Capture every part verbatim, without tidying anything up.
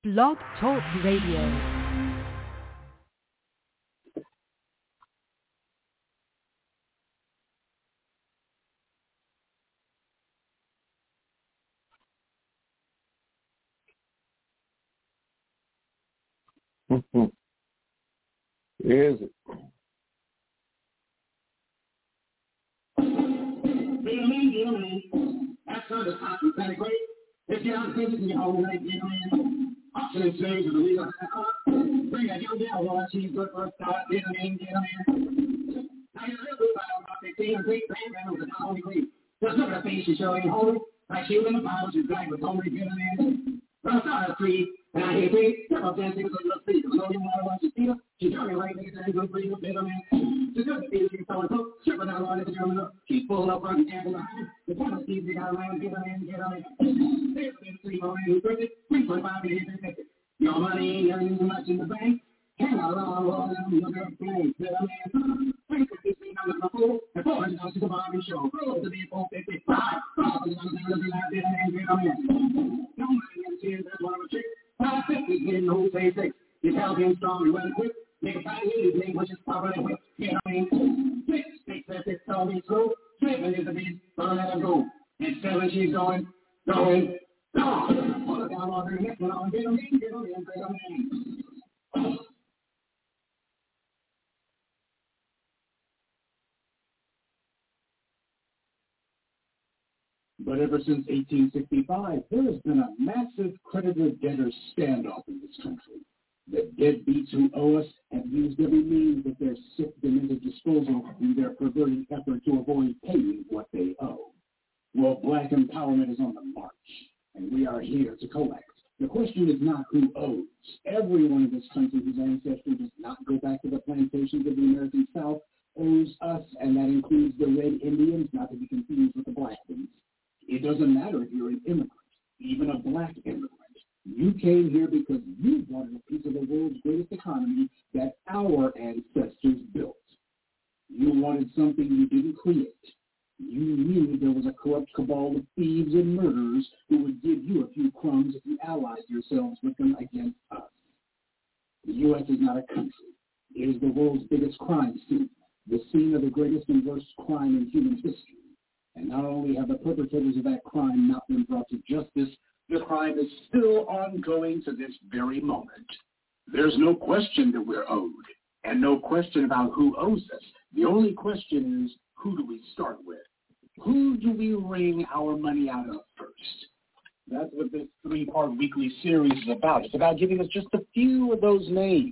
Blog Talk Radio. Mm-hmm. Is it? That's sort of hot and very great. If you're on business in your whole life, you know, option and slaves of the legal bring a young gal while she's good for a start, get them in, get them in. Now you're a little about fifteen, a great grandmother was a holy queen. Just look at her face, she's showing holy, like she was in the Bible, she's black with holy, get them in. Well, I saw her free, and I hear three, step up there, take a little speak. So you want to watch the theater? She's turning right, niggas, and good for you, bit them in. She's good to be, she's so and so, stripping out all this German up. She's full up on the camera behind. The tennis team, they got around, get them in, get them in. There's been three more in perfect, three point five years infected. Your money ain't much in the bank. Hang on, all them look at flames, get them in. Three fifty-three numbers for four, and four hundred dollars to the Barbie show. Close to be four fifty-five. Five hundred dollars to the get them in, get them in. No money in tears, that's one of the tricks. Five fifty, getting who say six. You tell him strong, you well quick. Make a five years, make what is properly whipped. Get them in. Six, six, six, six, tell me slow. Seven is the beat, so let her go. And seven, she's going, going, gone. Pull her down on her neck, and on, get them in, get them in, get them in. But ever since eighteen sixty-five, there has been a massive creditor-debtor standoff in this country. The deadbeats who owe us have used every means at their sick, demented disposal in their perverted effort to avoid paying what they owe. Well, black empowerment is on the march, and we are here to collect. The question is not who owes. Everyone in this country whose ancestry does not go back to the plantations of the American South owes us, and that includes the Red Indians, not to be confused with the Black ones. It doesn't matter if you're an immigrant, even a black immigrant. You came here because you wanted a piece of the world's greatest economy that our ancestors built. You wanted something you didn't create. You knew there was a corrupt cabal of thieves and murderers who would give you a few crumbs if you allied yourselves with them against us. The U S is not a country. It is the world's biggest crime scene, the scene of the greatest and worst crime in human history. And not only have the perpetrators of that crime not been brought to justice, the crime is still ongoing to this very moment. There's no question that we're owed, and no question about who owes us. The only question is, who do we start with? Who do we wring our money out of first? That's what this three-part weekly series is about. It's about giving us just a few of those names.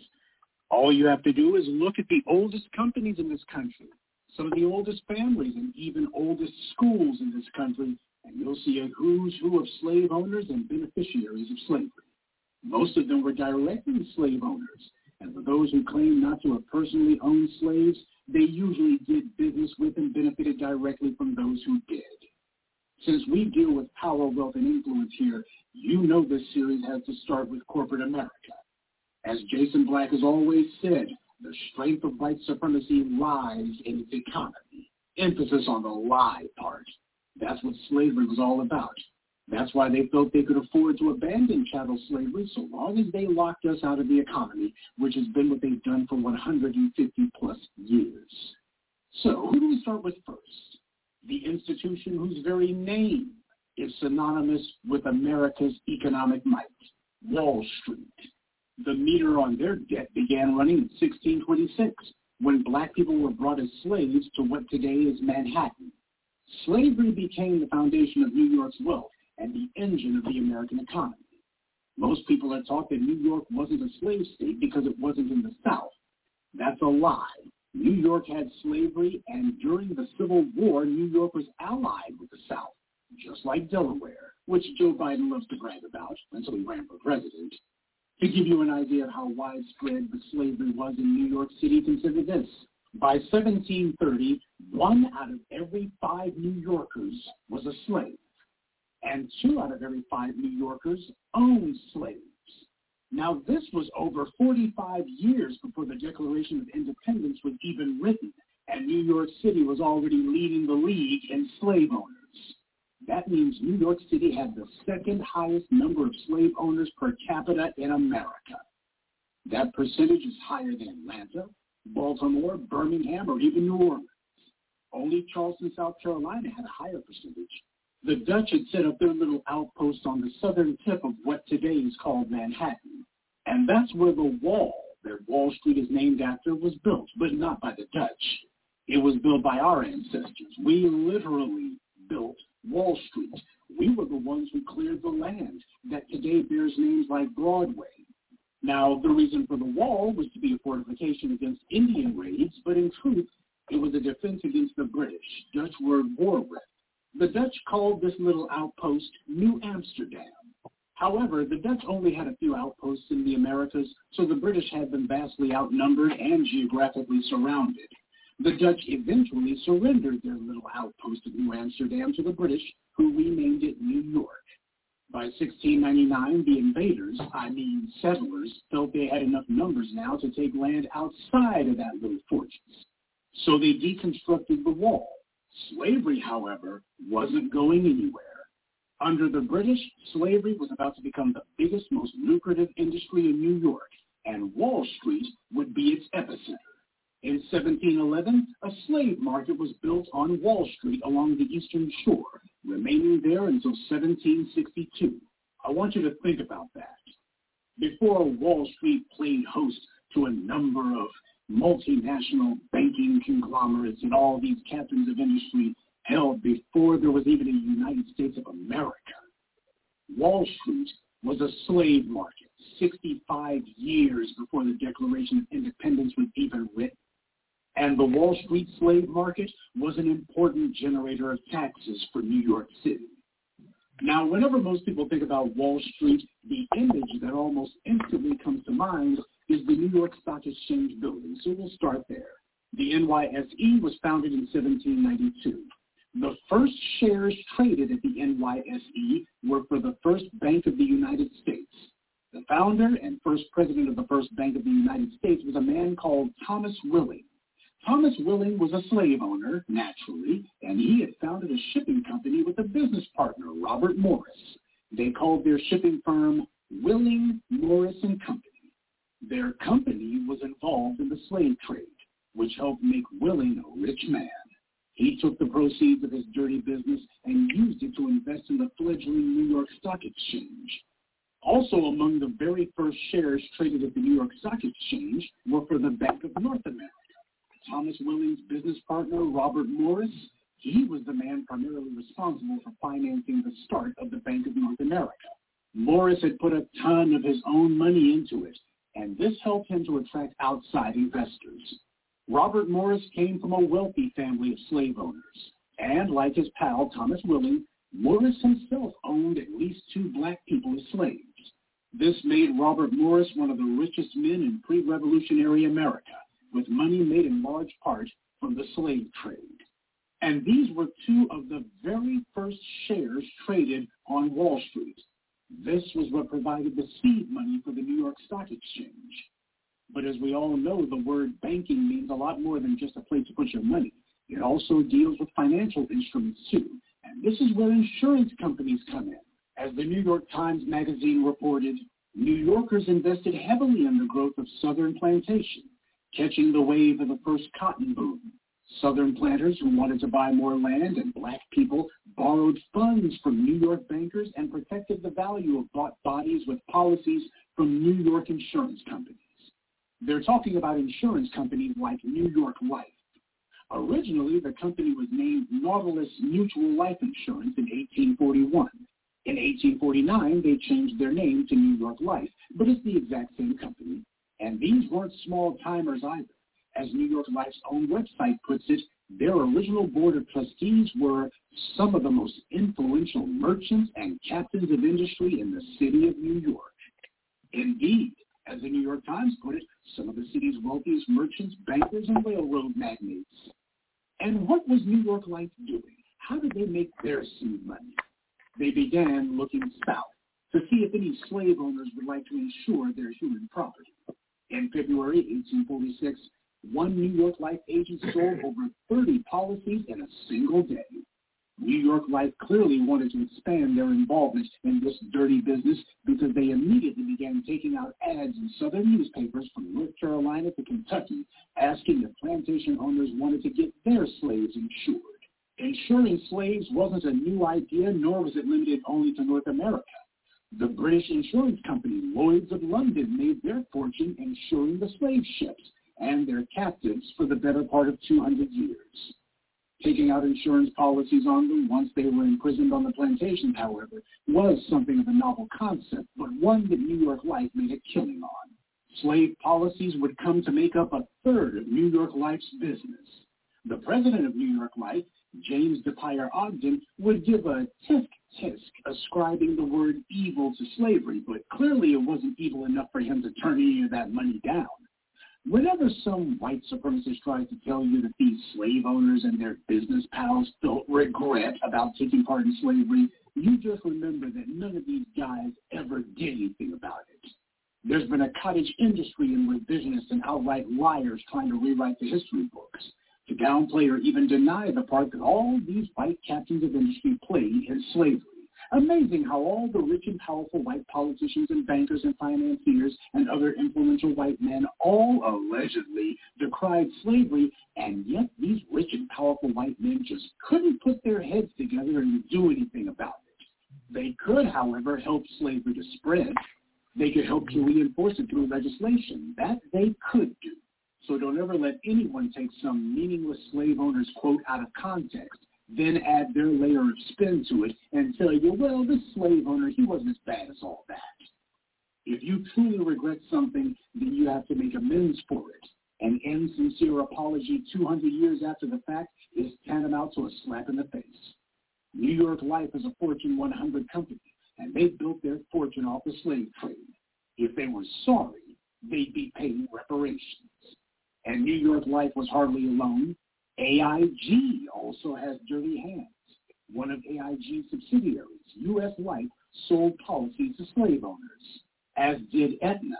All you have to do is look at the oldest companies in this country, some of the oldest families and even oldest schools in this country, and you'll see a who's who of slave owners and beneficiaries of slavery. Most of them were directly slave owners, and for those who claim not to have personally owned slaves, they usually did business with and benefited directly from those who did. Since we deal with power, wealth, and influence here, you know this series has to start with corporate America. As Jason Black has always said, the strength of white supremacy lies in its economy. Emphasis on the lie part. That's what slavery was all about. That's why they felt they could afford to abandon chattel slavery so long as they locked us out of the economy, which has been what they've done for one hundred fifty plus years. So who do we start with first? The institution whose very name is synonymous with America's economic might, Wall Street. The meter on their debt began running in sixteen twenty-six, when black people were brought as slaves to what today is Manhattan. Slavery became the foundation of New York's wealth and the engine of the American economy. Most people are taught that New York wasn't a slave state because it wasn't in the South. That's a lie. New York had slavery, and during the Civil War, New York was allied with the South, just like Delaware, which Joe Biden loves to brag about until he ran for president. To give you an idea of how widespread the slavery was in New York City, consider this. By seventeen thirty, one out of every five New Yorkers was a slave, and two out of every five New Yorkers owned slaves. Now, this was over forty-five years before the Declaration of Independence was even written, and New York City was already leading the league in slave owners. That means New York City had the second highest number of slave owners per capita in America. That percentage is higher than Atlanta, Baltimore, Birmingham, or even New Orleans. Only Charleston, South Carolina had a higher percentage. The Dutch had set up their little outpost on the southern tip of what today is called Manhattan. And that's where the wall that Wall Street is named after was built, but not by the Dutch. It was built by our ancestors. We literally built Wall Street. We were the ones who cleared the land that today bears names like Broadway. Now, the reason for the wall was to be a fortification against Indian raids, but in truth, it was a defense against the British, Dutch word "voorrecht." The Dutch called this little outpost New Amsterdam. However, the Dutch only had a few outposts in the Americas, so the British had them vastly outnumbered and geographically surrounded. The Dutch eventually surrendered their little outpost of New Amsterdam to the British, who renamed it New York. By sixteen ninety-nine, the invaders, I mean settlers, felt they had enough numbers now to take land outside of that little fortress. So they deconstructed the wall. Slavery, however, wasn't going anywhere. Under the British, slavery was about to become the biggest, most lucrative industry in New York, and Wall Street would be its epicenter. In seventeen eleven, a slave market was built on Wall Street along the eastern shore, remaining there until seventeen sixty-two. I want you to think about that. Before Wall Street played host to a number of multinational banking conglomerates and all these captains of industry held before there was even a United States of America, Wall Street was a slave market sixty-five years before the Declaration of Independence was even written. And the Wall Street slave market was an important generator of taxes for New York City. Now, whenever most people think about Wall Street, the image that almost instantly comes to mind is the New York Stock Exchange building, so we'll start there. The N Y S E was founded in seventeen ninety-two. The first shares traded at the N Y S E were for the First Bank of the United States. The founder and first president of the First Bank of the United States was a man called Thomas Willing. Thomas Willing was a slave owner, naturally, and he had founded a shipping company with a business partner, Robert Morris. They called their shipping firm Willing, Morris and Company. Their company was involved in the slave trade, which helped make Willing a rich man. He took the proceeds of his dirty business and used it to invest in the fledgling New York Stock Exchange. Also among the very first shares traded at the New York Stock Exchange were for the Bank of North America. Thomas Willing's business partner, Robert Morris, he was the man primarily responsible for financing the start of the Bank of North America. Morris had put a ton of his own money into it, and this helped him to attract outside investors. Robert Morris came from a wealthy family of slave owners, and like his pal Thomas Willing, Morris himself owned at least two black people as slaves. This made Robert Morris one of the richest men in pre-revolutionary America, with money made in large part from the slave trade. And these were two of the very first shares traded on Wall Street. This was what provided the seed money for the New York Stock Exchange. But as we all know, the word banking means a lot more than just a place to put your money. It also deals with financial instruments too. And this is where insurance companies come in. As the New York Times Magazine reported, New Yorkers invested heavily in the growth of Southern plantation, catching the wave of the first cotton boom. Southern planters who wanted to buy more land and black people borrowed funds from New York bankers and protected the value of bought bodies with policies from New York insurance companies. They're talking about insurance companies like New York Life. Originally, the company was named Nautilus Mutual Life Insurance in eighteen forty-one. In eighteen forty-nine, they changed their name to New York Life, but it's the exact same company. And these weren't small-timers either. As New York Life's own website puts it, their original board of trustees were some of the most influential merchants and captains of industry in the city of New York. Indeed, as the New York Times put it, some of the city's wealthiest merchants, bankers, and railroad magnates. And what was New York Life doing? How did they make their seed money? They began looking south to see if any slave owners would like to insure their human property. In February eighteen forty-six, one New York Life agent sold over thirty policies in a single day. New York Life clearly wanted to expand their involvement in this dirty business because they immediately began taking out ads in southern newspapers from North Carolina to Kentucky asking if plantation owners wanted to get their slaves insured. Insuring slaves wasn't a new idea, nor was it limited only to North America. The British insurance company Lloyd's of London made their fortune insuring the slave ships and their captives for the better part of two hundred years. Taking out insurance policies on them once they were imprisoned on the plantations, however, was something of a novel concept, but one that New York Life made a killing on. Slave policies would come to make up a third of New York Life's business. The president of New York Life, James DePire Ogden, would give a tisk-tisk ascribing the word evil to slavery, but clearly it wasn't evil enough for him to turn any of that money down. Whenever some white supremacist tries to tell you that these slave owners and their business pals felt regret about taking part in slavery, you just remember that none of these guys ever did anything about it. There's been a cottage industry in revisionists and outright liars trying to rewrite the history books, to downplay or even deny the part that all these white captains of industry played in slavery. Amazing how all the rich and powerful white politicians and bankers and financiers and other influential white men all allegedly decried slavery, and yet these rich and powerful white men just couldn't put their heads together and do anything about it. They could, however, help slavery to spread. They could help to reinforce it through legislation. That they could do. So don't ever let anyone take some meaningless slave owner's quote out of context, then add their layer of spin to it and tell you, well, this slave owner, he wasn't as bad as all that. If you truly regret something, then you have to make amends for it. An insincere apology two hundred years after the fact is tantamount to a slap in the face. New York Life is a Fortune one hundred company, and they built their fortune off the slave trade. If they were sorry, they'd be paying reparations. And New York Life was hardly alone. A I G also has dirty hands. One of A I G's subsidiaries, U S Life, sold policies to slave owners, as did Aetna.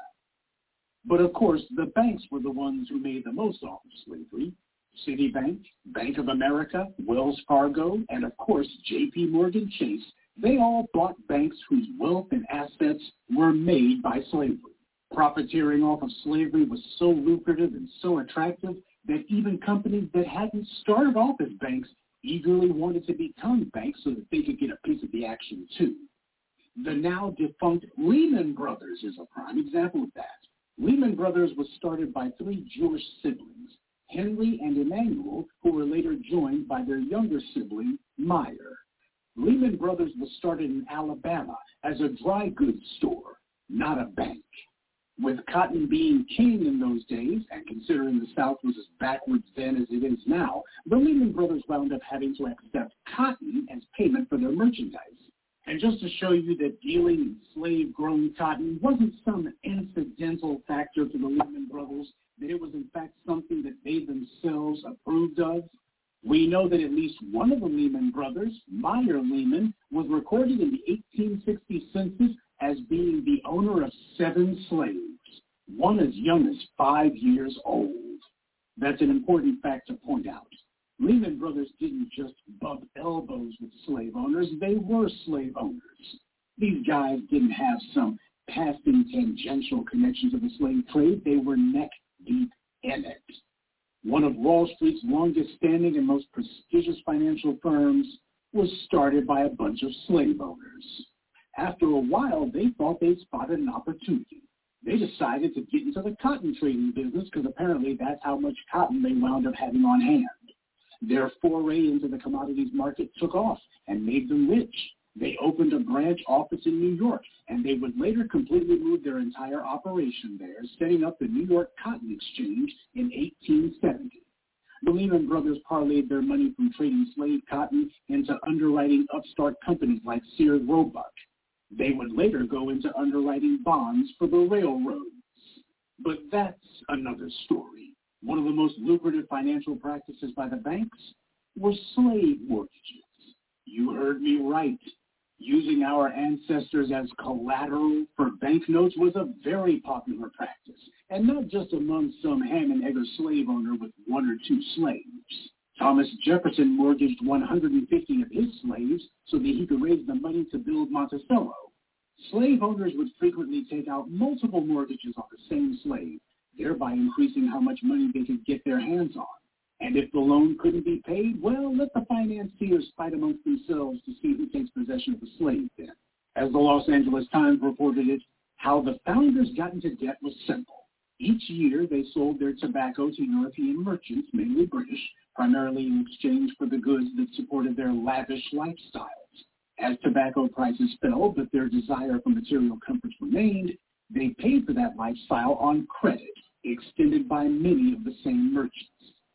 But of course, the banks were the ones who made the most off of slavery. Citibank, Bank of America, Wells Fargo, and of course, J P Morgan Chase, they all bought banks whose wealth and assets were made by slavery. Profiteering off of slavery was so lucrative and so attractive that even companies that hadn't started off as banks eagerly wanted to become banks so that they could get a piece of the action too. The now defunct Lehman Brothers is a prime example of that. Lehman Brothers was started by three Jewish siblings, Henry and Emmanuel, who were later joined by their younger sibling, Meyer. Lehman Brothers was started in Alabama as a dry goods store, not a bank. With cotton being king in those days, and considering the South was as backwards then as it is now, the Lehman Brothers wound up having to accept cotton as payment for their merchandise. And just to show you that dealing in slave-grown cotton wasn't some incidental factor to the Lehman Brothers, that it was in fact something that they themselves approved of, we know that at least one of the Lehman Brothers, Meyer Lehman, was recorded in the eighteen sixty census as being the owner of seven slaves, one as young as five years old. That's an important fact to point out. Lehman Brothers didn't just bump elbows with slave owners, they were slave owners. These guys didn't have some passing tangential connection to the slave trade, they were neck deep in it. One of Wall Street's longest standing and most prestigious financial firms was started by a bunch of slave owners. After a while, they thought they'd spotted an opportunity. They decided to get into the cotton trading business because apparently that's how much cotton they wound up having on hand. Their foray into the commodities market took off and made them rich. They opened a branch office in New York, and they would later completely move their entire operation there, setting up the New York Cotton Exchange in eighteen seventy. The Lehman Brothers parlayed their money from trading slave cotton into underwriting upstart companies like Sears Roebuck. They would later go into underwriting bonds for the railroads. But that's another story. One of the most lucrative financial practices by the banks were slave mortgages. You heard me right. Using our ancestors as collateral for banknotes was a very popular practice, and not just among some ham and egger slave owner with one or two slaves. Thomas Jefferson mortgaged one hundred fifty of his slaves so that he could raise the money to build Monticello. Slave owners would frequently take out multiple mortgages on the same slave, thereby increasing how much money they could get their hands on. And if the loan couldn't be paid, well, let the financiers fight amongst themselves to see who takes possession of the slave then. As the Los Angeles Times reported it, how the founders got into debt was simple. Each year, they sold their tobacco to European merchants, mainly British, primarily in exchange for the goods that supported their lavish lifestyles. As tobacco prices fell, but their desire for material comforts remained, they paid for that lifestyle on credit, extended by many of the same merchants.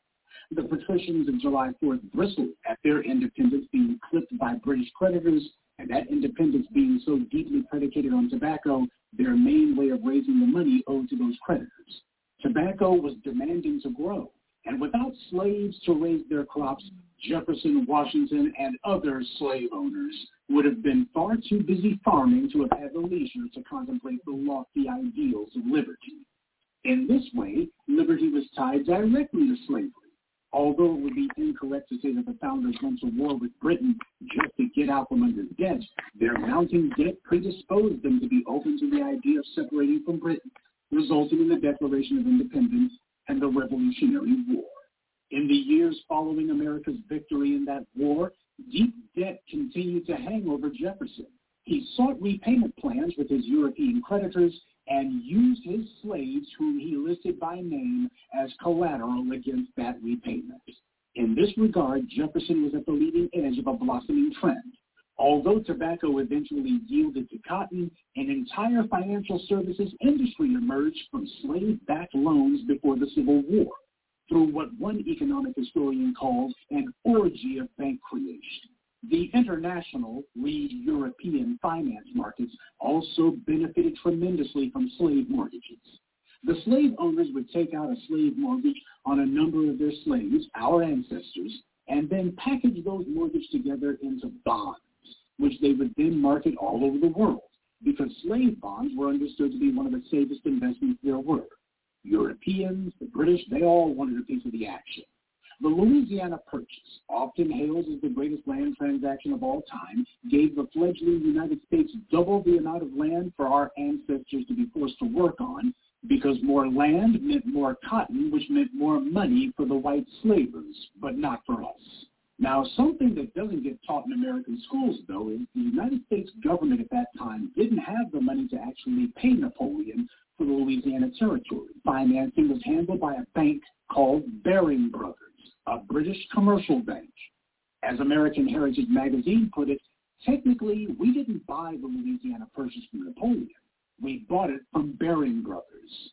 The patricians of July fourth bristled at their independence being clipped by British creditors, and that independence being so deeply predicated on tobacco, their main way of raising the money owed to those creditors. Tobacco was demanding to grow, and without slaves to raise their crops, Jefferson, Washington, and other slave owners would have been far too busy farming to have had the leisure to contemplate the lofty ideals of liberty. In this way, liberty was tied directly to slavery. Although it would be incorrect to say that the founders went to war with Britain just to get out from under debt, their mounting debt predisposed them to be open to the idea of separating from Britain, resulting in the Declaration of Independence and the Revolutionary War. In the years following America's victory in that war, deep debt continued to hang over Jefferson. He sought repayment plans with his European creditors and used his slaves, whom he listed by name, as collateral against that repayment. In this regard, Jefferson was at the leading edge of a blossoming trend. Although tobacco eventually yielded to cotton, an entire financial services industry emerged from slave-backed loans before the Civil War, through what one economic historian calls an orgy of bank creation. The international, read European finance markets also benefited tremendously from slave mortgages. The slave owners would take out a slave mortgage on a number of their slaves, our ancestors, and then package those mortgages together into bonds, which they would then market all over the world, because slave bonds were understood to be one of the safest investments there were. Europeans, the British, they all wanted a piece of the action. The Louisiana Purchase, often hailed as the greatest land transaction of all time, gave the fledgling United States double the amount of land for our ancestors to be forced to work on, because more land meant more cotton, which meant more money for the white slavers, but not for us. Now, something that doesn't get taught in American schools, though, is the United States government at that time didn't have the money to actually pay Napoleon for the Louisiana Territory. Financing was handled by a bank called Baring Brothers, a British commercial bank. As American Heritage Magazine put it, technically, we didn't buy the Louisiana Purchase from Napoleon. We bought it from Baring Brothers.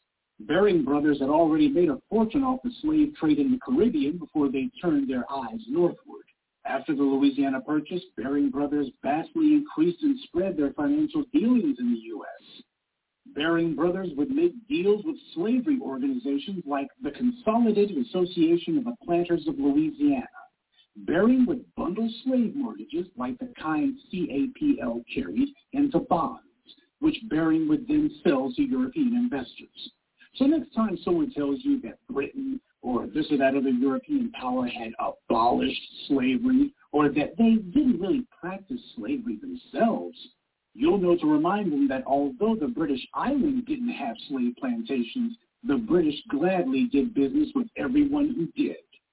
Baring Brothers had already made a fortune off the slave trade in the Caribbean before they turned their eyes northward. After the Louisiana Purchase, Baring Brothers vastly increased and spread their financial dealings in the U S Baring Brothers would make deals with slavery organizations like the Consolidated Association of the Planters of Louisiana. Baring would bundle slave mortgages, like the kind C A P L carried, into bonds, which Baring would then sell to European investors. So next time someone tells you that Britain or this or that other European power had abolished slavery, or that they didn't really practice slavery themselves, you'll know to remind them that although the British island didn't have slave plantations, the British gladly did business with everyone who did.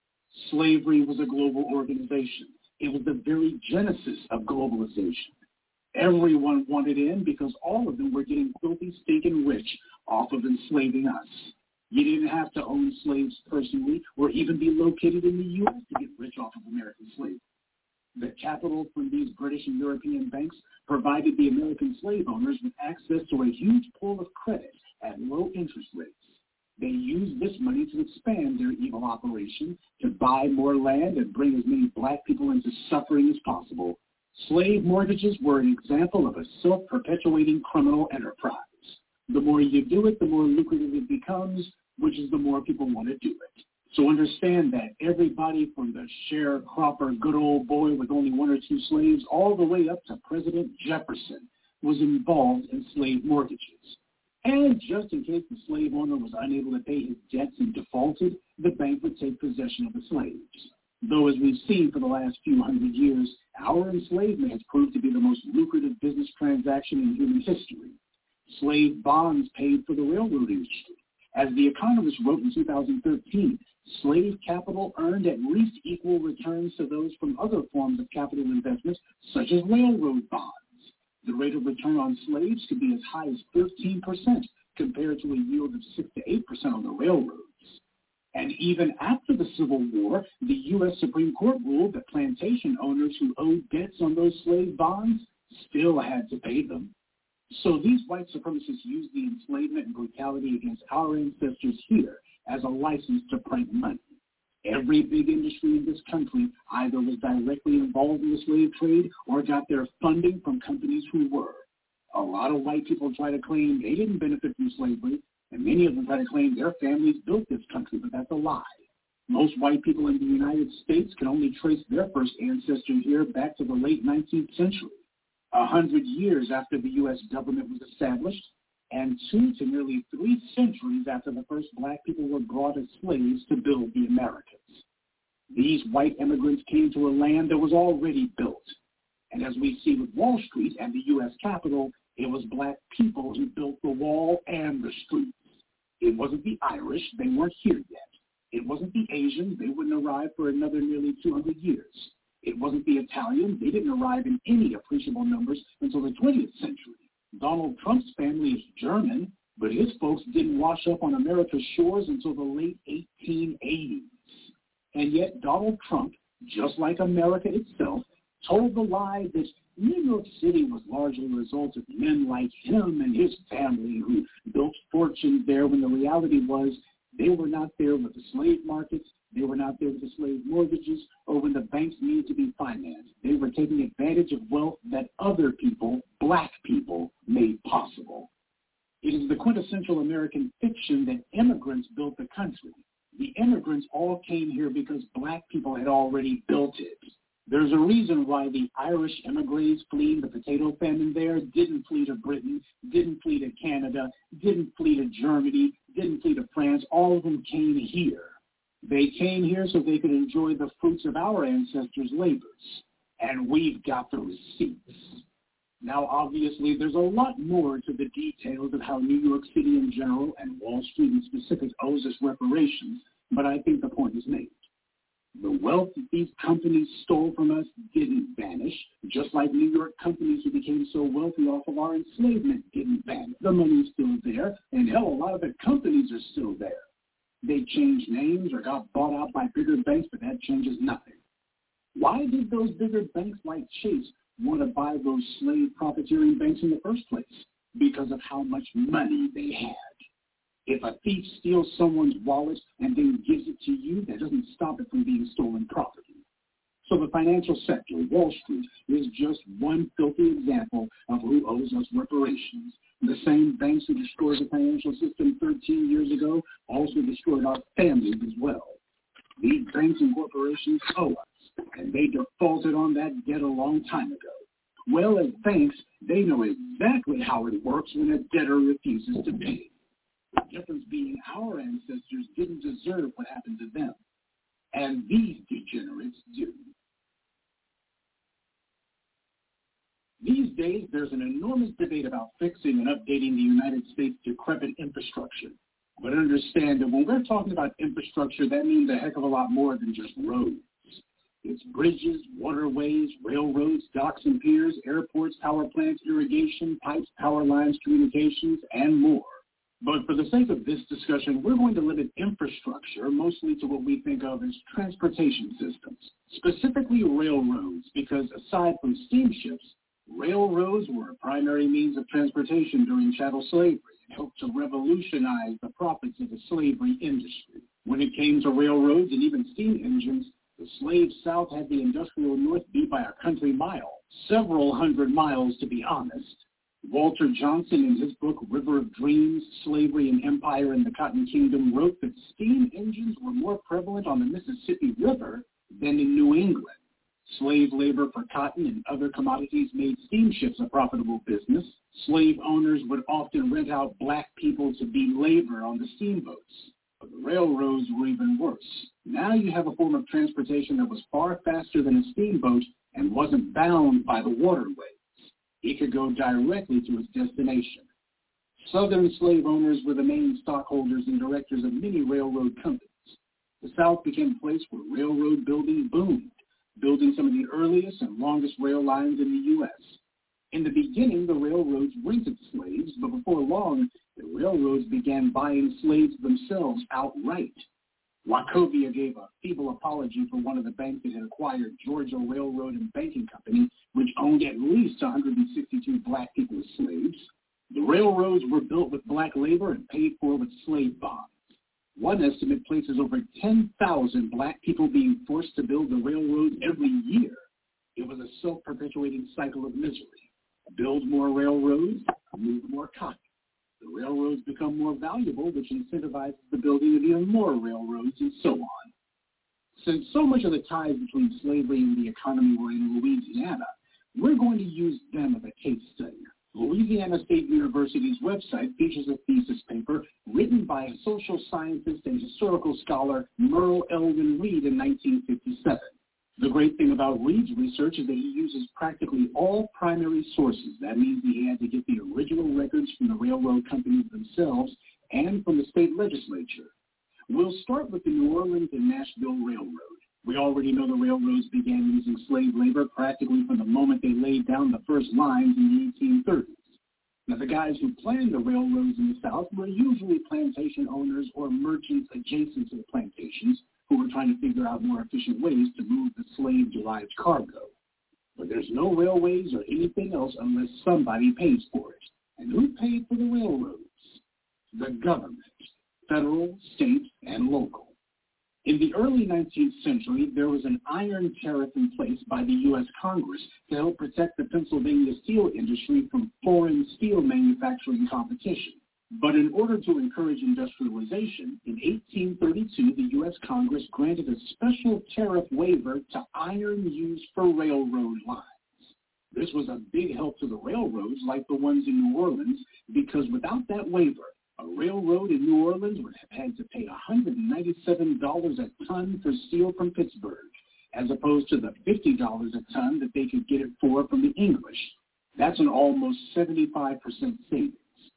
Slavery was a global organization. It was the very genesis of globalization. Everyone wanted in because all of them were getting filthy, stinking rich off of enslaving us. You didn't have to own slaves personally or even be located in the U S to get rich off of American slavery. The capital from these British and European banks provided the American slave owners with access to a huge pool of credit at low interest rates. They used this money to expand their evil operation, to buy more land and bring as many black people into suffering as possible. Slave mortgages were an example of a self-perpetuating criminal enterprise. The more you do it, the more lucrative it becomes, which is the more people want to do it. So understand that everybody from the sharecropper good old boy with only one or two slaves all the way up to President Jefferson was involved in slave mortgages. And just in case the slave owner was unable to pay his debts and defaulted, the bank would take possession of the slaves. Though, as we've seen for the last few hundred years, our enslavement has proved to be the most lucrative business transaction in human history. Slave bonds paid for the railroad industry. As The Economist wrote in two thousand thirteen, slave capital earned at least equal returns to those from other forms of capital investments, such as railroad bonds. The rate of return on slaves could be as high as thirteen percent, compared to a yield of six to eight percent on the railroads. And even after the Civil War, the U S Supreme Court ruled that plantation owners who owed debts on those slave bonds still had to pay them. So these white supremacists used the enslavement and brutality against our ancestors here as a license to print money. Every big industry in this country either was directly involved in the slave trade or got their funding from companies who were. A lot of white people try to claim they didn't benefit from slavery, and many of them try to claim their families built this country, but that's a lie. Most white people in the United States can only trace their first ancestor here back to the late nineteenth century. A hundred years after the U S government was established, and two to nearly three centuries after the first black people were brought as slaves to build the Americas. These white immigrants came to a land that was already built. And as we see with Wall Street and the U S Capitol, it was black people who built the wall and the streets. It wasn't the Irish, they weren't here yet. It wasn't the Asians, they wouldn't arrive for another nearly two hundred years. It wasn't the Italians, they didn't arrive in any appreciable numbers until the twentieth century. Donald Trump's family is German, but his folks didn't wash up on America's shores until the late eighteen eighties. And yet Donald Trump, just like America itself, told the lie that New York City was largely a result of men like him and his family who built fortunes there, when the reality was they were not there with the slave markets, they were not there with the slave mortgages, or when the banks needed to be financed. They were taking advantage of wealth that other people, black people, made possible. It is the quintessential American fiction that immigrants built the country. The immigrants all came here because black people had already built it. There's a reason why the Irish emigres fleeing the potato famine there didn't flee to Britain, didn't flee to Canada, didn't flee to Germany, didn't flee to France. All of them came here. They came here so they could enjoy the fruits of our ancestors' labors. And we've got the receipts. Now, obviously, there's a lot more to the details of how New York City in general and Wall Street in specific owes us reparations, but I think the point is made. The wealth that these companies stole from us didn't vanish, just like New York companies who became so wealthy off of our enslavement didn't vanish. The money's still there, and hell, a lot of the companies are still there. They changed names or got bought out by bigger banks, but that changes nothing. Why did those bigger banks like Chase want to buy those slave profiteering banks in the first place? Because of how much money they had. If a thief steals someone's wallet and then gives it to you, that doesn't stop it from being stolen property. So the financial sector, Wall Street, is just one filthy example of who owes us reparations. The same banks who destroyed the financial system thirteen years ago also destroyed our families as well. These banks and corporations owe us, and they defaulted on that debt a long time ago. Well, as banks, they know exactly how it works when a debtor refuses to pay. The difference being our ancestors didn't deserve what happened to them, and these degenerates do. These days, there's an enormous debate about fixing and updating the United States' decrepit infrastructure. But understand that when we're talking about infrastructure, that means a heck of a lot more than just roads. It's bridges, waterways, railroads, docks and piers, airports, power plants, irrigation, pipes, power lines, communications, and more. But for the sake of this discussion, we're going to limit infrastructure mostly to what we think of as transportation systems, specifically railroads, because aside from steamships, railroads were a primary means of transportation during chattel slavery and helped to revolutionize the profits of the slavery industry. When it came to railroads and even steam engines, the slave South had the industrial North beat by a country mile, several hundred miles to be honest. Walter Johnson, in his book River of Dreams, Slavery and Empire in the Cotton Kingdom, wrote that steam engines were more prevalent on the Mississippi River than in New England. Slave labor for cotton and other commodities made steamships a profitable business. Slave owners would often rent out black people to be labor on the steamboats. But The railroads were even worse. Now you have a form of transportation that was far faster than a steamboat and wasn't bound by the waterways. It could go directly to its destination. Southern slave owners were the main stockholders and directors of many railroad companies. The South became a place where railroad building boomed, building some of the earliest and longest rail lines in the U S In the beginning, the railroads rented slaves, but before long, the railroads began buying slaves themselves outright. Wachovia gave a feeble apology for one of the banks that had acquired Georgia Railroad and Banking Company, which owned at least one hundred sixty-two black people as slaves. The railroads were built with black labor and paid for with slave bonds. One estimate places over ten thousand black people being forced to build the railroads every year. It was a self-perpetuating cycle of misery. Build more railroads, move more cotton. The railroads become more valuable, which incentivizes the building of even more railroads, and so on. Since so much of the ties between slavery and the economy were in Louisiana, we're going to use them as a case study. Louisiana State University's website features a thesis paper written by social scientist and historical scholar Merle Elvin Reed in nineteen fifty-seven. The great thing about Reed's research is that he uses practically all primary sources. That means he had to get the original records from the railroad companies themselves and from the state legislature. We'll start with the New Orleans and Nashville Railroad. We already know the railroads began using slave labor practically from the moment they laid down the first lines in the eighteen thirties. Now, the guys who planned the railroads in the South were usually plantation owners or merchants adjacent to the plantations who were trying to figure out more efficient ways to move the slave-derived cargo. But there's no railways or anything else unless somebody pays for it. And who paid for the railroads? The government, federal, state, and local. In the early nineteenth century, there was an iron tariff in place by the U S Congress to help protect the Pennsylvania steel industry from foreign steel manufacturing competition. But in order to encourage industrialization, in eighteen thirty-two, the U S Congress granted a special tariff waiver to iron used for railroad lines. This was a big help to the railroads like the ones in New Orleans, because without that waiver, a railroad in New Orleans would have had to pay one hundred ninety-seven dollars a ton for steel from Pittsburgh, as opposed to the fifty dollars a ton that they could get it for from the English. That's an almost seventy-five percent savings.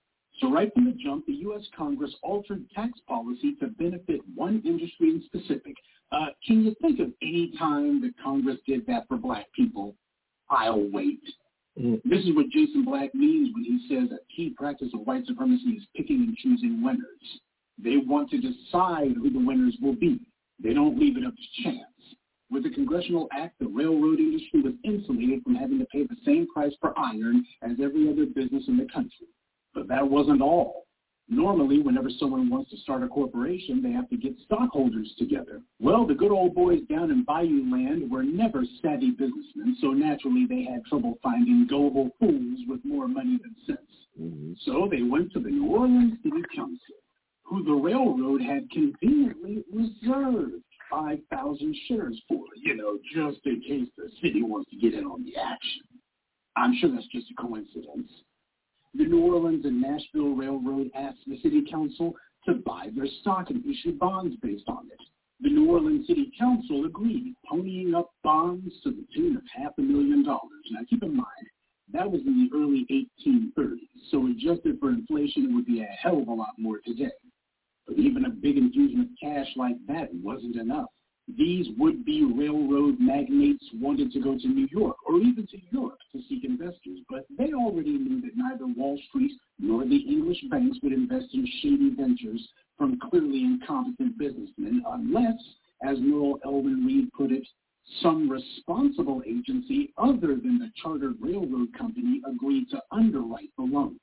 So right from the jump, the U S Congress altered tax policy to benefit one industry in specific. Uh, can you think of any time that Congress did that for black people? I'll wait. Mm-hmm. This is what Jason Black means when he says a key practice of white supremacy is picking and choosing winners. They want to decide who the winners will be. They don't leave it up to chance. With the Congressional Act, the railroad industry was insulated from having to pay the same price for iron as every other business in the country. But that wasn't all. Normally, whenever someone wants to start a corporation, they have to get stockholders together. Well, the good old boys down in Bayou Land were never savvy businessmen, so naturally they had trouble finding gullible fools with more money than sense. Mm-hmm. So they went to the New Orleans City Council, who the railroad had conveniently reserved five thousand shares for, you know, just in case the city wants to get in on the action. I'm sure that's just a coincidence. The New Orleans and Nashville Railroad asked the city council to buy their stock and issue bonds based on it. The New Orleans City Council agreed, ponying up bonds to the tune of half a million dollars. Now, keep in mind, that was in the early eighteen thirties, so adjusted for inflation, it would be a hell of a lot more today. But even a big infusion of cash like that wasn't enough. These would-be railroad magnates wanted to go to New York or even to Europe to seek investors, but they already knew that neither Wall Street nor the English banks would invest in shady ventures from clearly incompetent businessmen unless, as Merle Elvin Reed put it, some responsible agency other than the chartered railroad company agreed to underwrite the loans.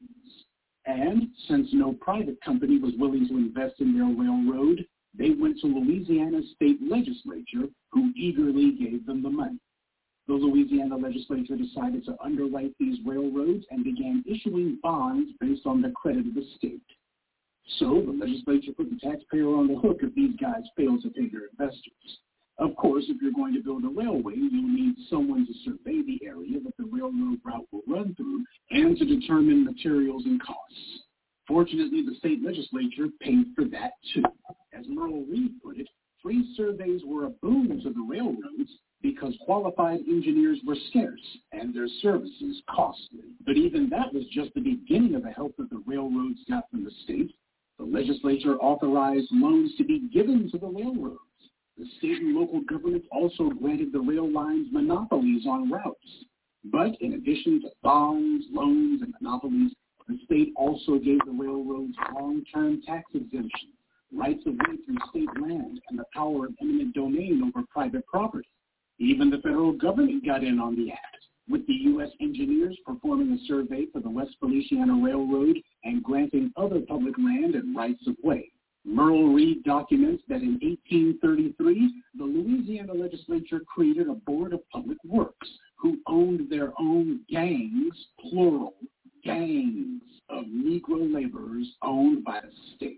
And since no private company was willing to invest in their railroad, they went to Louisiana's state legislature, who eagerly gave them the money. The Louisiana legislature decided to underwrite these railroads and began issuing bonds based on the credit of the state. So the legislature put the taxpayer on the hook if these guys failed to pay their investors. Of course, if you're going to build a railway, you'll need someone to survey the area that the railroad route will run through and to determine materials and costs. Fortunately, the state legislature paid for that too. As Merle Reed put it, free surveys were a boon to the railroads because qualified engineers were scarce and their services costly. But even that was just the beginning of the help that the railroads got from the state. The legislature authorized loans to be given to the railroads. The state and local governments also granted the rail lines monopolies on routes. But in addition to bonds, loans, and monopolies, the state also gave the railroads long-term tax exemptions, rights of way through state land, and the power of eminent domain over private property. Even the federal government got in on the act, with the U S engineers performing a survey for the West Feliciana Railroad and granting other public land and rights of way. Merle Reed documents that in eighteen thirty-three, the Louisiana legislature created a board of public works who owned their own gangs, plural, gangs of Negro laborers owned by the state.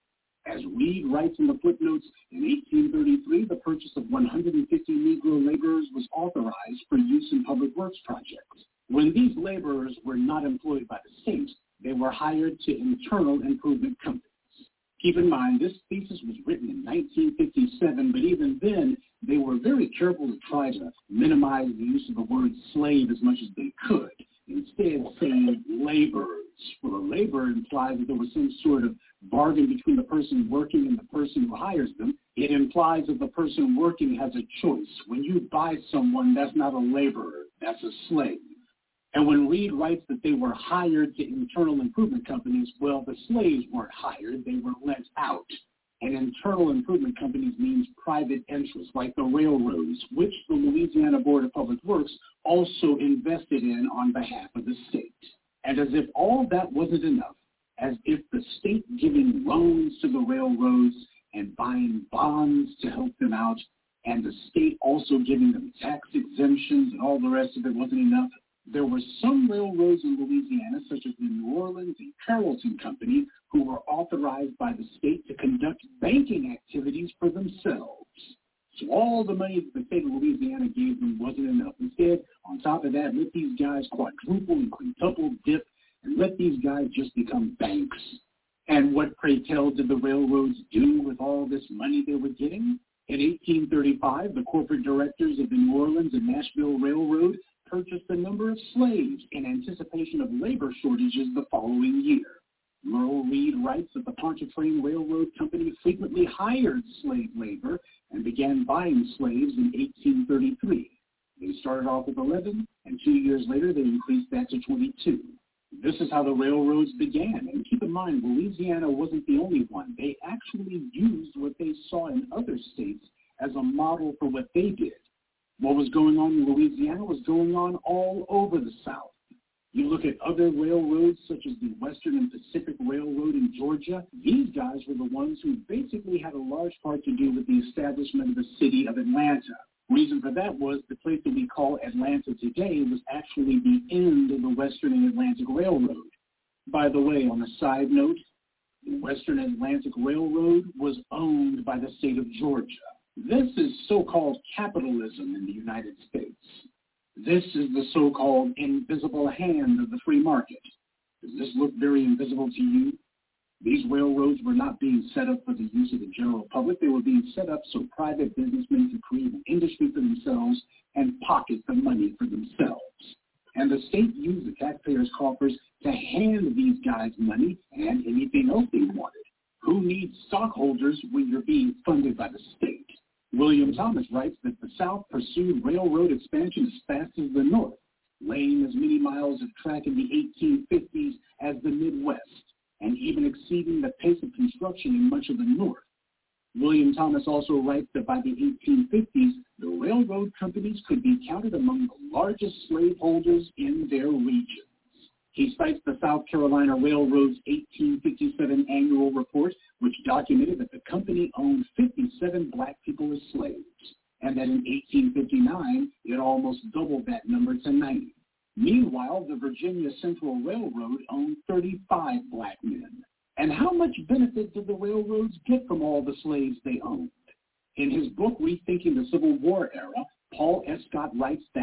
As Reed writes in the footnotes, in eighteen thirty-three, the purchase of one hundred fifty Negro laborers was authorized for use in public works projects. When these laborers were not employed by the state, they were hired to internal improvement companies. Keep in mind, this thesis was written in nineteen fifty-seven, but even then, they were very careful to try to minimize the use of the word slave as much as they could, instead saying laborers. Well, a laborer implies that there was some sort of bargain between the person working and the person who hires them. It implies that the person working has a choice. When you buy someone, that's not a laborer, that's a slave. And when Reed writes that they were hired to internal improvement companies, well, the slaves weren't hired, they were lent out. And internal improvement companies means private interests, like the railroads, which the Louisiana Board of Public Works also invested in on behalf of the state. And as if all that wasn't enough, as if the state giving loans to the railroads and buying bonds to help them out, and the state also giving them tax exemptions and all the rest of it wasn't enough, there were some railroads in Louisiana, such as the New Orleans and Carrollton Company, who were authorized by the state to conduct banking activities for themselves. So all the money that the state of Louisiana gave them wasn't enough. Instead, on top of that, let these guys quadruple and quintuple dip and let these guys just become banks. And what, pray tell, did the railroads do with all this money they were getting? In eighteen thirty-five, the corporate directors of the New Orleans and Nashville Railroad purchased a number of slaves in anticipation of labor shortages the following year. Merle Reed writes that the Pontchartrain Railroad Company frequently hired slave labor and began buying slaves in eighteen thirty-three. They started off with eleven, and two years later they increased that to twenty-two. This is how the railroads began, and keep in mind, Louisiana wasn't the only one. They actually used what they saw in other states as a model for what they did. What was going on in Louisiana was going on all over the South. You look at other railroads, such as the Western and Pacific Railroad in Georgia, these guys were the ones who basically had a large part to do with the establishment of the city of Atlanta. Reason for that was the place that we call Atlanta today was actually the end of the Western and Atlantic Railroad. By the way, on a side note, the Western Atlantic Railroad was owned by the state of Georgia. This is so-called capitalism in the United States. This is the so-called invisible hand of the free market. Does this look very invisible to you? These railroads were not being set up for the use of the general public. They were being set up so private businessmen could create an industry for themselves and pocket the money for themselves. And the state used the taxpayers' coffers to hand these guys money and anything else they wanted. Who needs stockholders when you're being funded by the state? William Thomas writes that the South pursued railroad expansion as fast as the North, laying as many miles of track in the eighteen fifties as the Midwest, and even exceeding the pace of construction in much of the North. William Thomas also writes that by the eighteen fifties, the railroad companies could be counted among the largest slaveholders in their regions. He cites the South Carolina Railroad's eighteen fifty-seven annual report, which documented that the company owned fifty-seven black people as slaves, and that in eighteen fifty-nine, it almost doubled that number to ninety. Meanwhile, the Virginia Central Railroad owned thirty-five black men. And how much benefit did the railroads get from all the slaves they owned? In his book, Rethinking the Civil War Era, Paul Escott writes that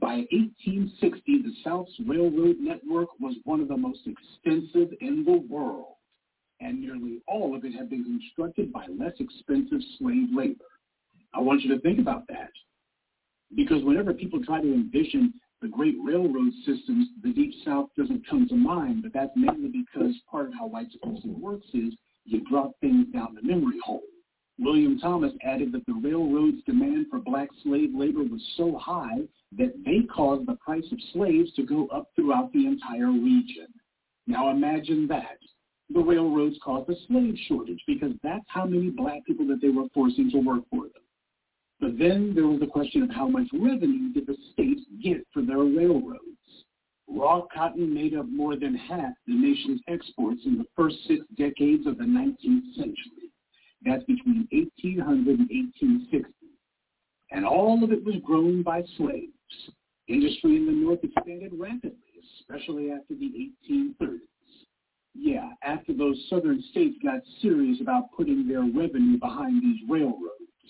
By eighteen sixty, the South's railroad network was one of the most extensive in the world, and nearly all of it had been constructed by less expensive slave labor. I want you to think about that, because whenever people try to envision the great railroad systems, the Deep South doesn't come to mind, but that's mainly because part of how white supremacy works is you drop things down the memory hole. William Thomas added that the railroad's demand for black slave labor was so high that they caused the price of slaves to go up throughout the entire region. Now imagine that. The railroads caused a slave shortage because that's how many black people that they were forcing to work for them. But then there was the question of how much revenue did the states get for their railroads. Raw cotton made up more than half the nation's exports in the first six decades of the nineteenth century. That's between eighteen hundred and eighteen sixty. And all of it was grown by slaves. Industry in the North expanded rapidly, especially after the eighteen thirties. Yeah, after those southern states got serious about putting their revenue behind these railroads.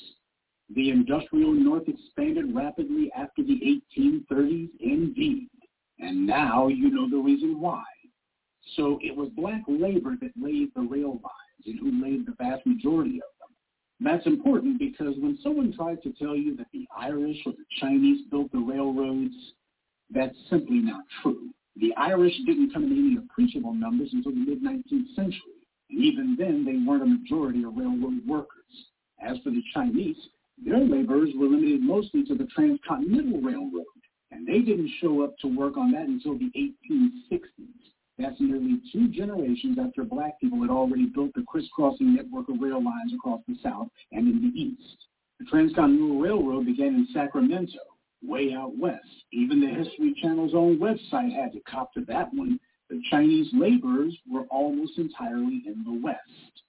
The industrial North expanded rapidly after the eighteen thirties, indeed. And now you know the reason why. So it was black labor that laid the rail lines and who laid the vast majority of them. That's important because when someone tries to tell you that the Irish or the Chinese built the railroads, that's simply not true. The Irish didn't come in any appreciable numbers until the mid-nineteenth century, and even then they weren't a majority of railroad workers. As for the Chinese, their laborers were limited mostly to the Transcontinental Railroad, and they didn't show up to work on that until the eighteen sixties. That's nearly two generations after black people had already built the crisscrossing network of rail lines across the South and in the East. The Transcontinental Railroad began in Sacramento, way out west. Even the History Channel's own website had to cop to that one. The Chinese laborers were almost entirely in the West.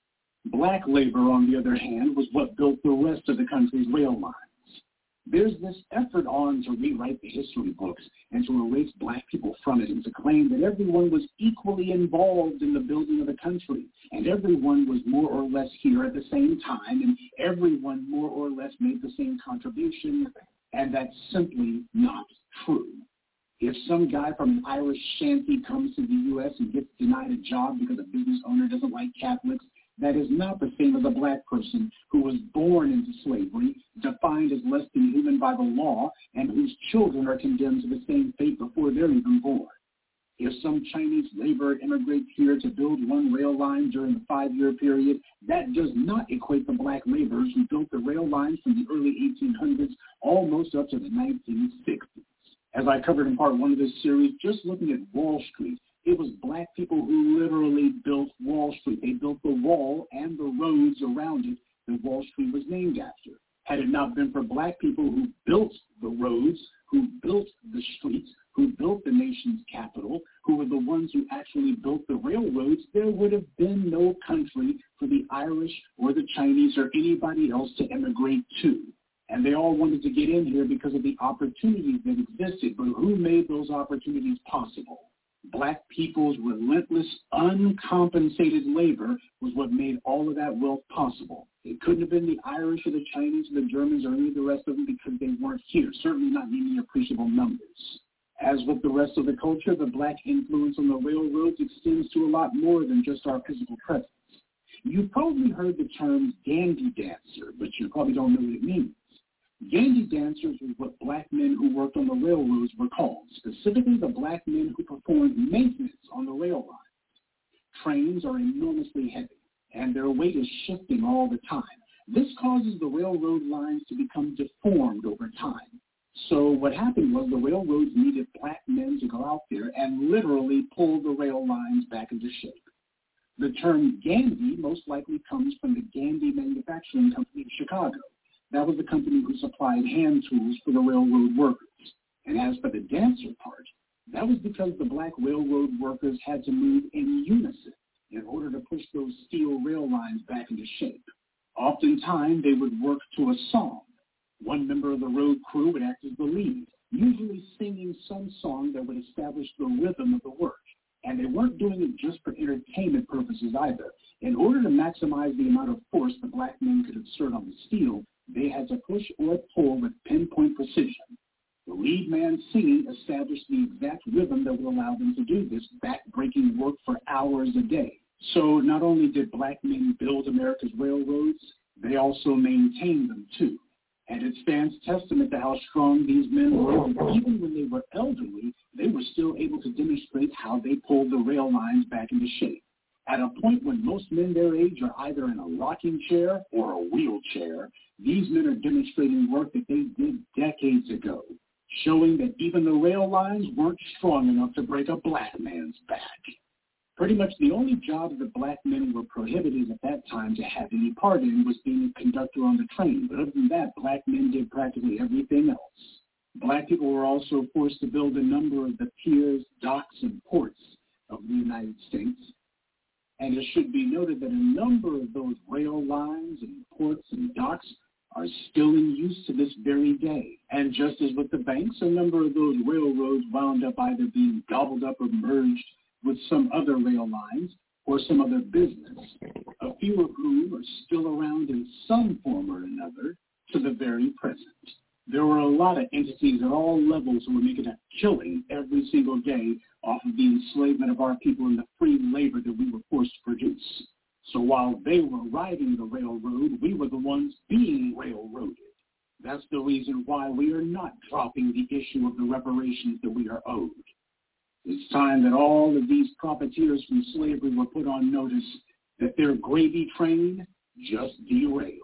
Black labor, on the other hand, was what built the rest of the country's rail lines. There's this effort on to rewrite the history books and to erase black people from it and to claim that everyone was equally involved in the building of the country and everyone was more or less here at the same time and everyone more or less made the same contribution, and that's simply not true. If some guy from an Irish shanty comes to the U S and gets denied a job because a business owner doesn't like Catholics, that is not the same as a black person who was born into slavery, defined as less than human by the law, and whose children are condemned to the same fate before they're even born. If some Chinese laborer immigrates here to build one rail line during the five-year period, that does not equate to black laborers who built the rail lines from the early eighteen hundreds almost up to the nineteen sixties. As I covered in part one of this series, just looking at Wall Street, it was black people who literally built Wall Street. They built the wall and the roads around it that Wall Street was named after. Had it not been for black people who built the roads, who built the streets, who built the nation's capital, who were the ones who actually built the railroads, there would have been no country for the Irish or the Chinese or anybody else to immigrate to. And they all wanted to get in here because of the opportunities that existed. But who made those opportunities possible? Black people's relentless, uncompensated labor was what made all of that wealth possible. It couldn't have been the Irish or the Chinese or the Germans or any of the rest of them because they weren't here, certainly not in any appreciable numbers. As with the rest of the culture, the black influence on the railroads extends to a lot more than just our physical presence. You've probably heard the term dandy dancer, but you probably don't know what it means. Dandy dancers were what black men who worked on the railroads were called, specifically the black men who performed maintenance on the rail lines. Trains are enormously heavy, and their weight is shifting all the time. This causes the railroad lines to become deformed over time. So what happened was the railroads needed black men to go out there and literally pull the rail lines back into shape. The term Gandy most likely comes from the Gandy Manufacturing Company of Chicago. That was the company who supplied hand tools for the railroad workers. And as for the dancer part, that was because the black railroad workers had to move in unison in order to push those steel rail lines back into shape. Oftentimes, they would work to a song. One member of the road crew would act as the lead, usually singing some song that would establish the rhythm of the work. And they weren't doing it just for entertainment purposes either. In order to maximize the amount of force the black men could exert on the steel, they had to push or pull with pinpoint precision. The The lead man singing established the exact rhythm that would allow them to do this back-breaking work for hours a day. So not only did black men build America's railroads, they also maintained them too. And it stands testament to how strong these men were. Even when they were elderly, they were still able to demonstrate how they pulled the rail lines back into shape. At a point when most men their age are either in a rocking chair or a wheelchair, these men are demonstrating work that they did decades ago, showing that even the rail lines weren't strong enough to break a black man's back. Pretty much the only job that black men were prohibited at that time to have any part in was being a conductor on the train. But other than that, black men did practically everything else. Black people were also forced to build a number of the piers, docks, and ports of the United States. And it should be noted that a number of those rail lines and ports and docks are still in use to this very day. And just as with the banks, a number of those railroads wound up either being gobbled up or merged with some other rail lines or some other business, a few of whom are still around in some form or another to the very present. There were a lot of entities at all levels who were making a killing every single day off of the enslavement of our people and the free labor that we were forced to produce. So while they were riding the railroad, we were the ones being railroaded. That's the reason why we are not dropping the issue of the reparations that we are owed. It's time that all of these profiteers from slavery were put on notice that their gravy train just derailed.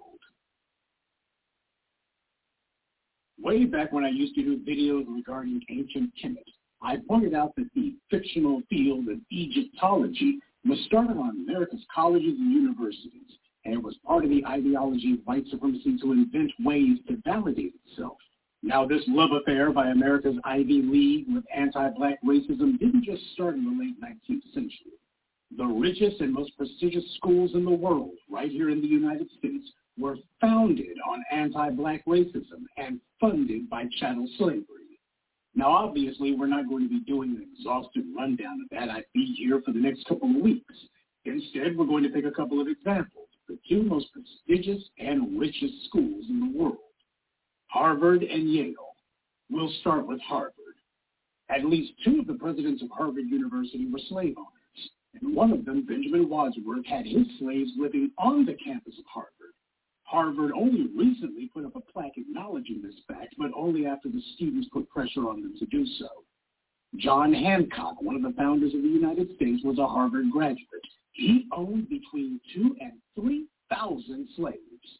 Way back when I used to do videos regarding ancient Kemet, I pointed out that the fictional field of Egyptology was started on America's colleges and universities, and it was part of the ideology of white supremacy to invent ways to validate itself. Now, this love affair by America's Ivy League with anti-black racism didn't just start in the late nineteenth century. The richest and most prestigious schools in the world, right here in the United States, were founded on anti-black racism and funded by chattel slavery. Now, obviously, we're not going to be doing an exhaustive rundown of that. I'd be here for the next couple of weeks. Instead, we're going to pick a couple of examples, the two most prestigious and richest schools in the world, Harvard and Yale. We'll start with Harvard. At least two of the presidents of Harvard University were slave owners, and one of them, Benjamin Wadsworth, had his slaves living on the campus of Harvard. Harvard only recently put up a plaque acknowledging this fact, but only after the students put pressure on them to do so. John Hancock, one of the founders of the United States, was a Harvard graduate. He owned between two and three thousand slaves.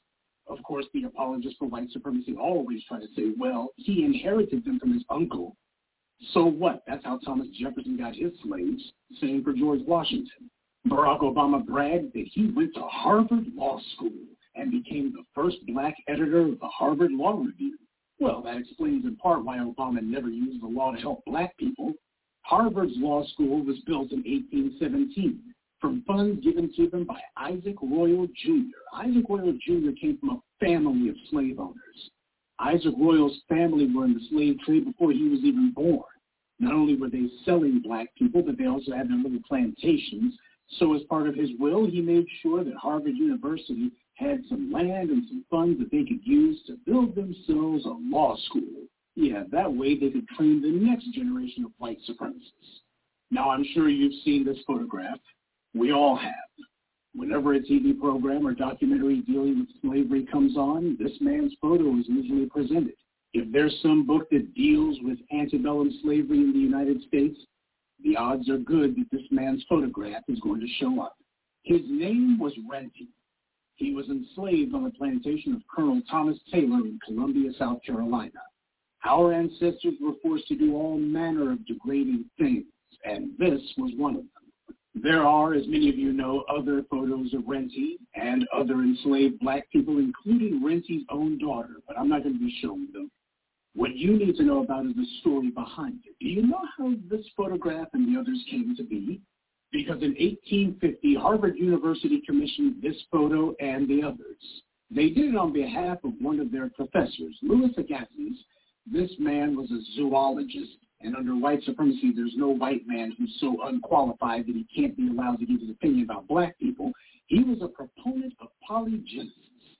Of course, the apologists for white supremacy always try to say, well, he inherited them from his uncle. So what? That's how Thomas Jefferson got his slaves. Same for George Washington. Barack Obama bragged that he went to Harvard Law School and became the first black editor of the Harvard Law Review. Well, that explains in part why Obama never used the law to help black people. Harvard's law school was built in eighteen seventeen from funds given to them by Isaac Royall Junior Isaac Royall Junior came from a family of slave owners. Isaac Royall's family were in the slave trade before he was even born. Not only were they selling black people, but they also had their little plantations. So as part of his will, he made sure that Harvard University had some land and some funds that they could use to build themselves a law school. Yeah, that way they could train the next generation of white supremacists. Now, I'm sure you've seen this photograph. We all have. Whenever a T V program or documentary dealing with slavery comes on, this man's photo is usually presented. If there's some book that deals with antebellum slavery in the United States, the odds are good that this man's photograph is going to show up. His name was Renty. He was enslaved on the plantation of Colonel Thomas Taylor in Columbia, South Carolina. Our ancestors were forced to do all manner of degrading things, and this was one of them. There are, as many of you know, other photos of Renty and other enslaved black people, including Renty's own daughter, but I'm not going to be showing them. What you need to know about is the story behind it. Do you know how this photograph and the others came to be? Because in eighteen fifty, Harvard University commissioned this photo and the others. They did it on behalf of one of their professors, Louis Agassiz. This man was a zoologist, and under white supremacy, there's no white man who's so unqualified that he can't be allowed to give his opinion about black people. He was a proponent of polygenesis, the idea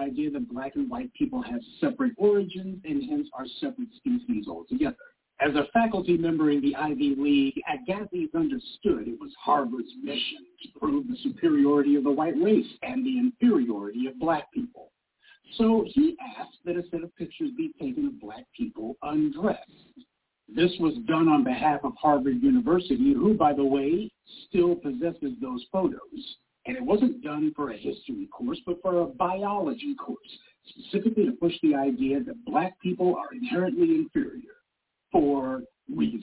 idea that black and white people have separate origins and hence are separate species altogether. As a faculty member in the Ivy League, Agassiz understood it was Harvard's mission to prove the superiority of the white race and the inferiority of black people. So he asked that a set of pictures be taken of black people undressed. This was done on behalf of Harvard University, who, by the way, still possesses those photos. And it wasn't done for a history course, but for a biology course, specifically to push the idea that black people are inherently inferior for reasons.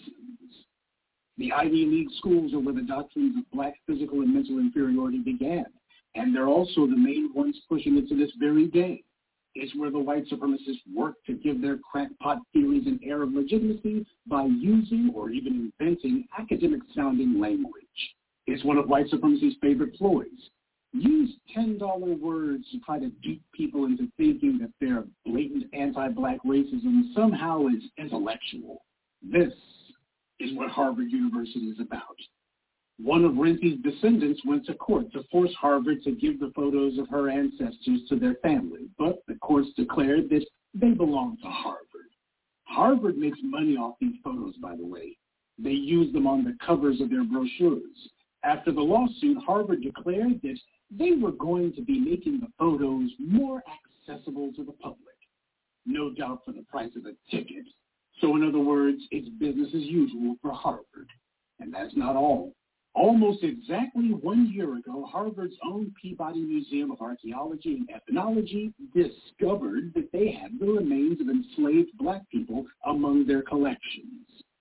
The Ivy League schools are where the doctrines of black physical and mental inferiority began, and they're also the main ones pushing it to this very day. It's where the white supremacists work to give their crackpot theories an air of legitimacy by using or even inventing academic-sounding language. It's one of white supremacy's favorite ploys. Use ten dollar words to try to dupe people into thinking that their blatant anti-black racism somehow is intellectual. This is what Harvard University is about. One of Renzi's descendants went to court to force Harvard to give the photos of her ancestors to their family, but the courts declared that they belong to Harvard. Harvard makes money off these photos, by the way. They use them on the covers of their brochures. After the lawsuit, Harvard declared that they were going to be making the photos more accessible to the public, no doubt for the price of a ticket. So in other words, it's business as usual for Harvard. And that's not all. Almost exactly one year ago, Harvard's own Peabody Museum of Archaeology and Ethnology discovered that they had the remains of enslaved black people among their collections.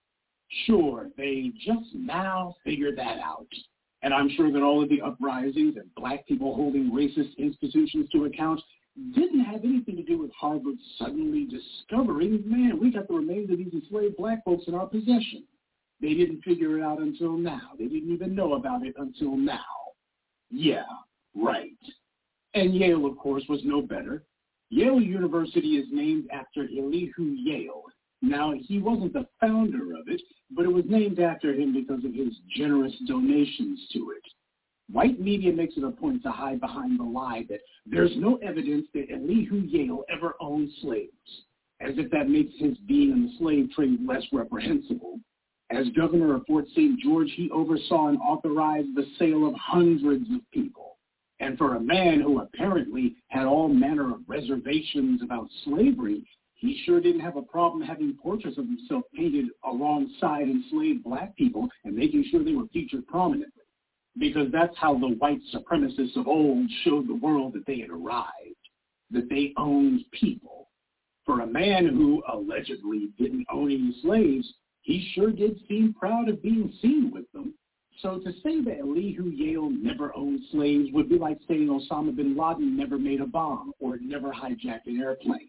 Sure, they just now figured that out. And I'm sure that all of the uprisings and black people holding racist institutions to account didn't have anything to do with Harvard suddenly discovering, man, we got the remains of these enslaved black folks in our possession. They didn't figure it out until now. They didn't even know about it until now. Yeah, right. And Yale, of course, was no better. Yale University is named after Elihu Yale. Now, he wasn't the founder of it, but it was named after him because of his generous donations to it. White media makes it a point to hide behind the lie that there's no evidence that Elihu Yale ever owned slaves, as if that makes his being in the slave trade less reprehensible. As governor of Fort Saint George, he oversaw and authorized the sale of hundreds of people. And for a man who apparently had all manner of reservations about slavery, he sure didn't have a problem having portraits of himself painted alongside enslaved black people and making sure they were featured prominently. Because that's how the white supremacists of old showed the world that they had arrived, that they owned people. For a man who allegedly didn't own any slaves, he sure did seem proud of being seen with them. So to say that Elihu Yale never owned slaves would be like saying Osama bin Laden never made a bomb or never hijacked an airplane.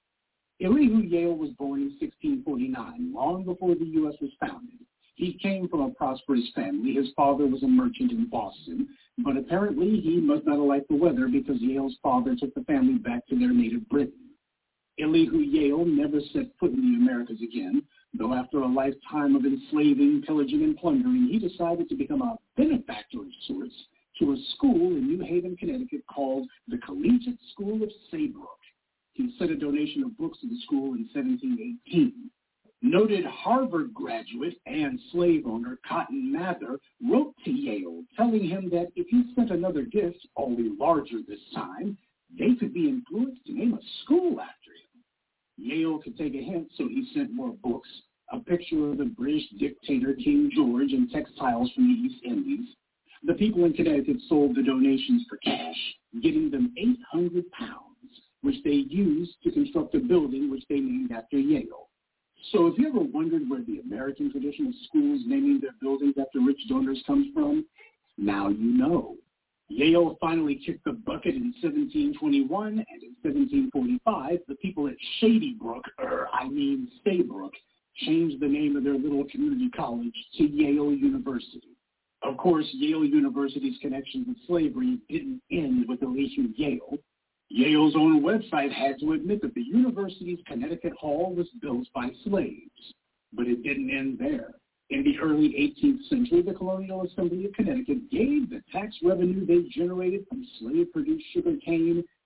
Elihu Yale was born in sixteen forty-nine, long before the U S was founded. He came from a prosperous family. His father was a merchant in Boston, but apparently he must not have liked the weather because Yale's father took the family back to their native Britain. Elihu Yale never set foot in the Americas again, though after a lifetime of enslaving, pillaging, and plundering, he decided to become a benefactor of sorts to a school in New Haven, Connecticut called the Collegiate School of Saybrook. He sent a donation of books to the school in seventeen eighteen. Noted Harvard graduate and slave owner Cotton Mather wrote to Yale, telling him that if he sent another gift, only larger this time, they could be influenced to name a school after him. Yale could take a hint, so he sent more books, a picture of the British dictator King George, and textiles from the East Indies. The people in Connecticut sold the donations for cash, giving them eight hundred pounds, which they used to construct a building which they named after Yale. So if you ever wondered where the American tradition of schools naming their buildings after rich donors comes from, now you know. Yale finally kicked the bucket in seventeen twenty-one, and in seventeen forty-five, the people at Shady Brook, er, I mean Saybrook, changed the name of their little community college to Yale University. Of course, Yale University's connections with slavery didn't end with Elihu Yale. Yale's own website had to admit that the university's Connecticut Hall was built by slaves. But it didn't end there. In the early eighteenth century, the Colonial Assembly of Connecticut gave the tax revenue they generated from slave-produced sugar cane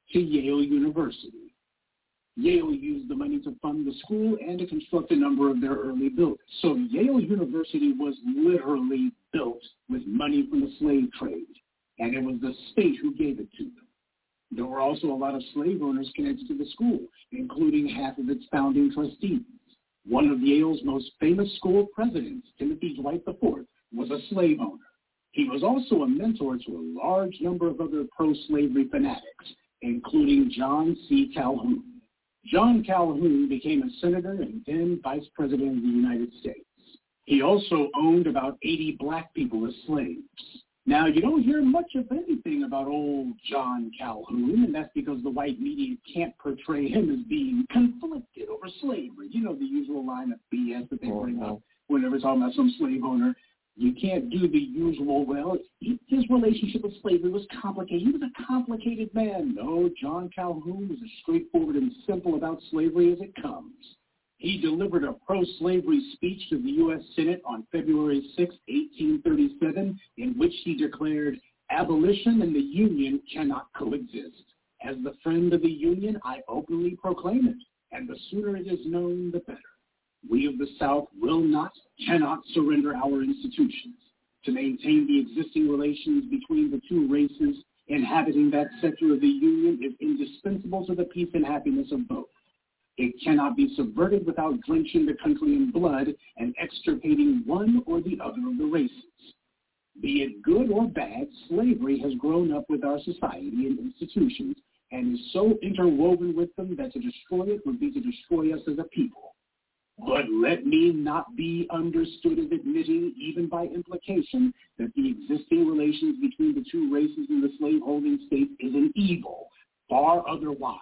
to Yale University. Yale used the money to fund the school and to construct a number of their early buildings. So Yale University was literally built with money from the slave trade, and it was the state who gave it to them. There were also a lot of slave owners connected to the school, including half of its founding trustees. One of Yale's most famous school presidents, Timothy Dwight the fourth, was a slave owner. He was also a mentor to a large number of other pro-slavery fanatics, including John C. Calhoun. John Calhoun became a senator and then vice president of the United States. He also owned about eighty black people as slaves. Now, you don't hear much of anything about old John Calhoun, and that's because the white media can't portray him as being conflicted over slavery. You know, the usual line of B S that they bring up whenever talking about some slave owner. You can't do the usual, well, his relationship with slavery was complicated. He was a complicated man. No, John Calhoun was as straightforward and simple about slavery as it comes. He delivered a pro-slavery speech to the U S Senate on February sixth, eighteen thirty-seven, in which he declared, "Abolition and the Union cannot coexist. As the friend of the Union, I openly proclaim it, and the sooner it is known, the better. We of the South will not, cannot surrender our institutions. To maintain the existing relations between the two races inhabiting that sector of the Union is indispensable to the peace and happiness of both. It cannot be subverted without drenching the country in blood and extirpating one or the other of the races. Be it good or bad, slavery has grown up with our society and institutions and is so interwoven with them that to destroy it would be to destroy us as a people. But let me not be understood as admitting, even by implication, that the existing relations between the two races in the slaveholding states is an evil. Far otherwise.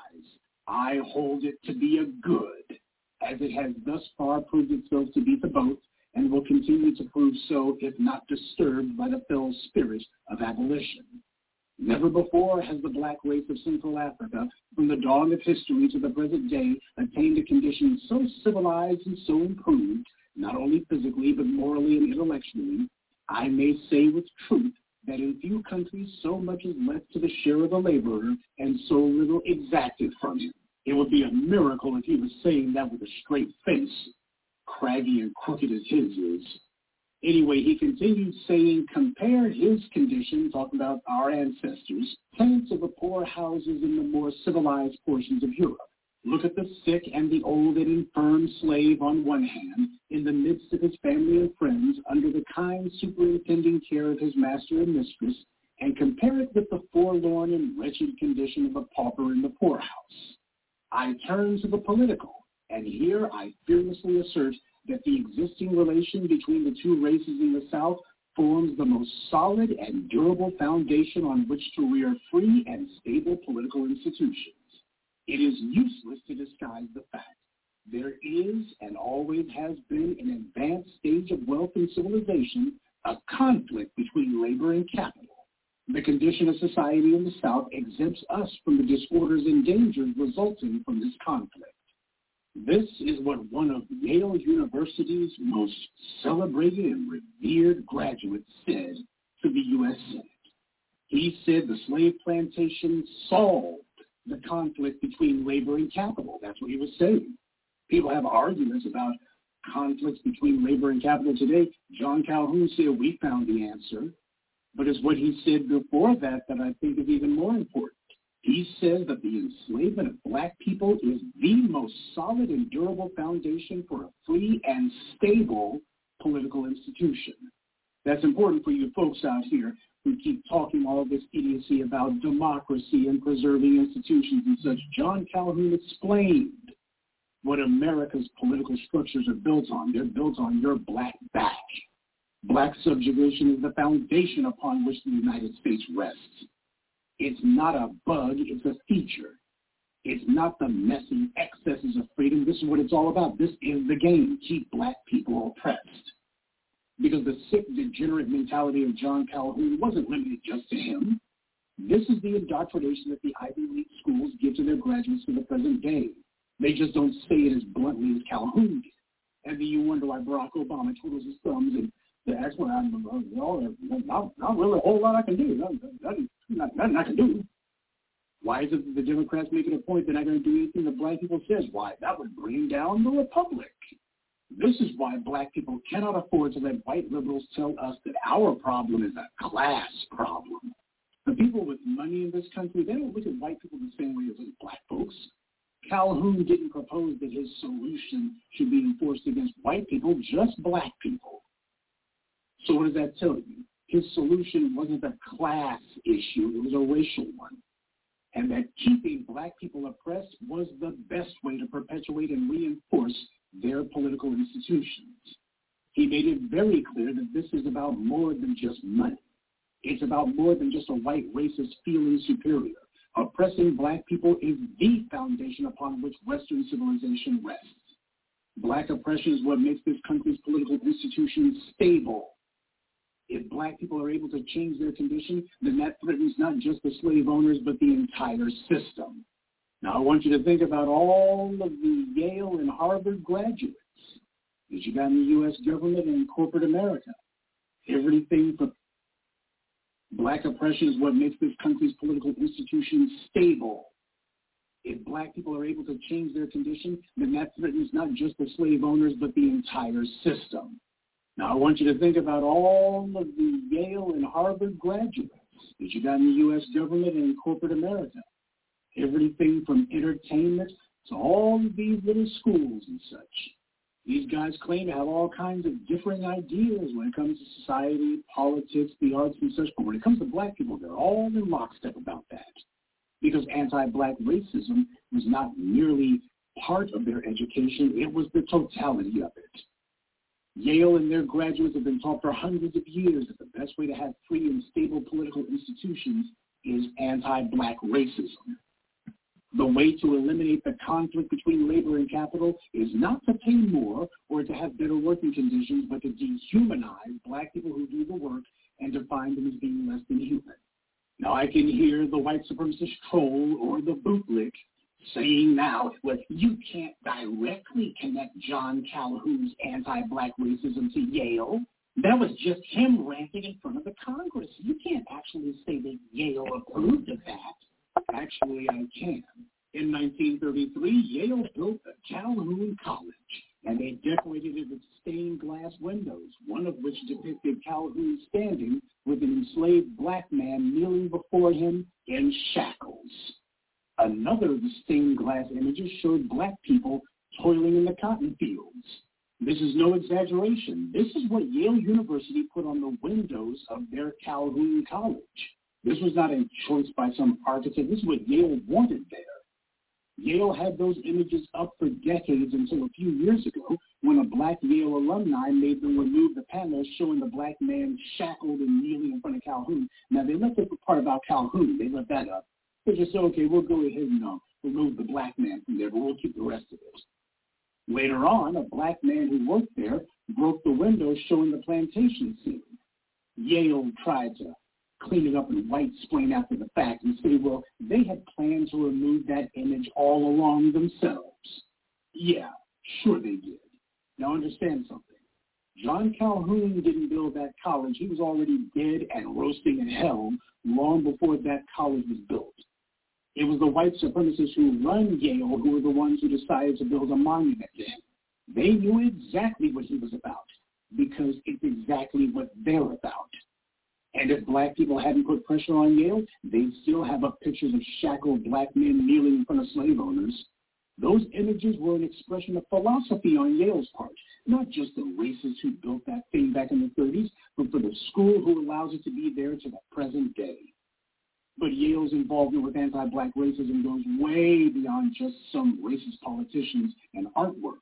I hold it to be a good, as it has thus far proved itself to be to both, and will continue to prove so if not disturbed by the fell spirit of abolition. Never before has the black race of Central Africa, from the dawn of history to the present day, attained a condition so civilized and so improved, not only physically but morally and intellectually, I may say with truth that in few countries so much is left to the share of the laborer and so little exacted from him. It would be a miracle if he was saying that with a straight face, craggy and crooked as his is. Anyway, he continued saying, compare his condition, talking about our ancestors, tenants of the poor houses in the more civilized portions of Europe. Look at the sick and the old and infirm slave on one hand, in the midst of his family and friends, under the kind superintending care of his master and mistress, and compare it with the forlorn and wretched condition of a pauper in the poorhouse. I turn to the political, and here I fearlessly assert that the existing relation between the two races in the South forms the most solid and durable foundation on which to rear free and stable political institutions. It is useless to disguise the fact. There is and always has been an advanced stage of wealth and civilization, a conflict between labor and capital. The condition of society in the South exempts us from the disorders and dangers resulting from this conflict. This is what one of Yale University's most celebrated and revered graduates said to the U S Senate. He said the slave plantation solved the conflict between labor and capital. That's what he was saying. People have arguments about conflicts between labor and capital today. John Calhoun said we found the answer, but it's what he said before that that I think is even more important. He says that the enslavement of black people is the most solid and durable foundation for a free and stable political institution. That's important for you folks out here who keep talking all this idiocy about democracy and preserving institutions and such. John Calhoun explained what America's political structures are built on. They're built on your black back. Black subjugation is the foundation upon which the United States rests. It's not a bug, it's a feature. It's not the messy excesses of freedom. This is what it's all about. This is the game. Keep black people oppressed. Because the sick, degenerate mentality of John Calhoun wasn't limited just to him. This is the indoctrination that the Ivy League schools give to their graduates to the present day. They just don't say it as bluntly as Calhoun did. And then you wonder why Barack Obama twiddles his thumbs and that's what I'm, you know, not, not really a whole lot I can do. Nothing, nothing, nothing I can do. Why is it that the Democrats make it a point they're not going to do anything that black people says? Why? That would bring down the republic. This is why black people cannot afford to let white liberals tell us that our problem is a class problem. The people with money in this country, they don't look at white people the same way as black folks. Calhoun didn't propose that his solution should be enforced against white people, just black people. So what does that tell you? His solution wasn't a class issue, it was a racial one. And that keeping black people oppressed was the best way to perpetuate and reinforce their political institutions. He made it very clear that this is about more than just money. It's about more than just a white racist feeling superior. Oppressing black people is the foundation upon which Western civilization rests. Black oppression is what makes this country's political institutions stable. If black people are able to change their condition, then that threatens not just the slave owners, but the entire system. Now, I want you to think about all of the Yale and Harvard graduates that you got in the U S government and corporate America. Everything from black oppression is what makes this country's political institutions stable. If black people are able to change their condition, then that threatens not just the slave owners, but the entire system. Now, I want you to think about all of the Yale and Harvard graduates that you got in the U S government and corporate America. Everything from entertainment to all of these little schools and such. These guys claim to have all kinds of differing ideas when it comes to society, politics, the arts, and such. But when it comes to black people, they're all in lockstep about that. Because anti-black racism was not merely part of their education, it was the totality of it. Yale and their graduates have been taught for hundreds of years that the best way to have free and stable political institutions is anti-black racism. The way to eliminate the conflict between labor and capital is not to pay more or to have better working conditions, but to dehumanize black people who do the work and to find them as being less than human. Now, I can hear the white supremacist troll or the bootlick saying now, well, you can't directly connect John Calhoun's anti-black racism to Yale. That was just him ranting in front of the Congress. You can't actually say that Yale approved of that. Actually, I can. In nineteen thirty-three, Yale built the Calhoun College, and they decorated it with stained glass windows, one of which depicted Calhoun standing with an enslaved black man kneeling before him in shackles. Another of the stained glass images showed black people toiling in the cotton fields. This is no exaggeration. This is what Yale University put on the windows of their Calhoun College. This was not a choice by some architect. This is what Yale wanted there. Yale had those images up for decades until a few years ago when a black Yale alumni made them remove the panels showing the black man shackled and kneeling in front of Calhoun. Now, they left the part about Calhoun. They left that up. They just said, okay, we'll go ahead and uh, remove the black man from there, but we'll keep the rest of it. Later on, a black man who worked there broke the window showing the plantation scene. Yale tried to clean it up in white splain after the fact and say, well, they had planned to remove that image all along themselves. Yeah, sure they did. Now understand something. John Calhoun didn't build that college. He was already dead and roasting in hell long before that college was built. It was the white supremacists who run Yale who were the ones who decided to build a monument to him. They knew exactly what he was about because it's exactly what they're about. And if black people hadn't put pressure on Yale, they'd still have up pictures of shackled black men kneeling in front of slave owners. Those images were an expression of philosophy on Yale's part, not just the racists who built that thing back in the thirties, but for the school who allows it to be there to the present day. But Yale's involvement with anti-black racism goes way beyond just some racist politicians and artwork.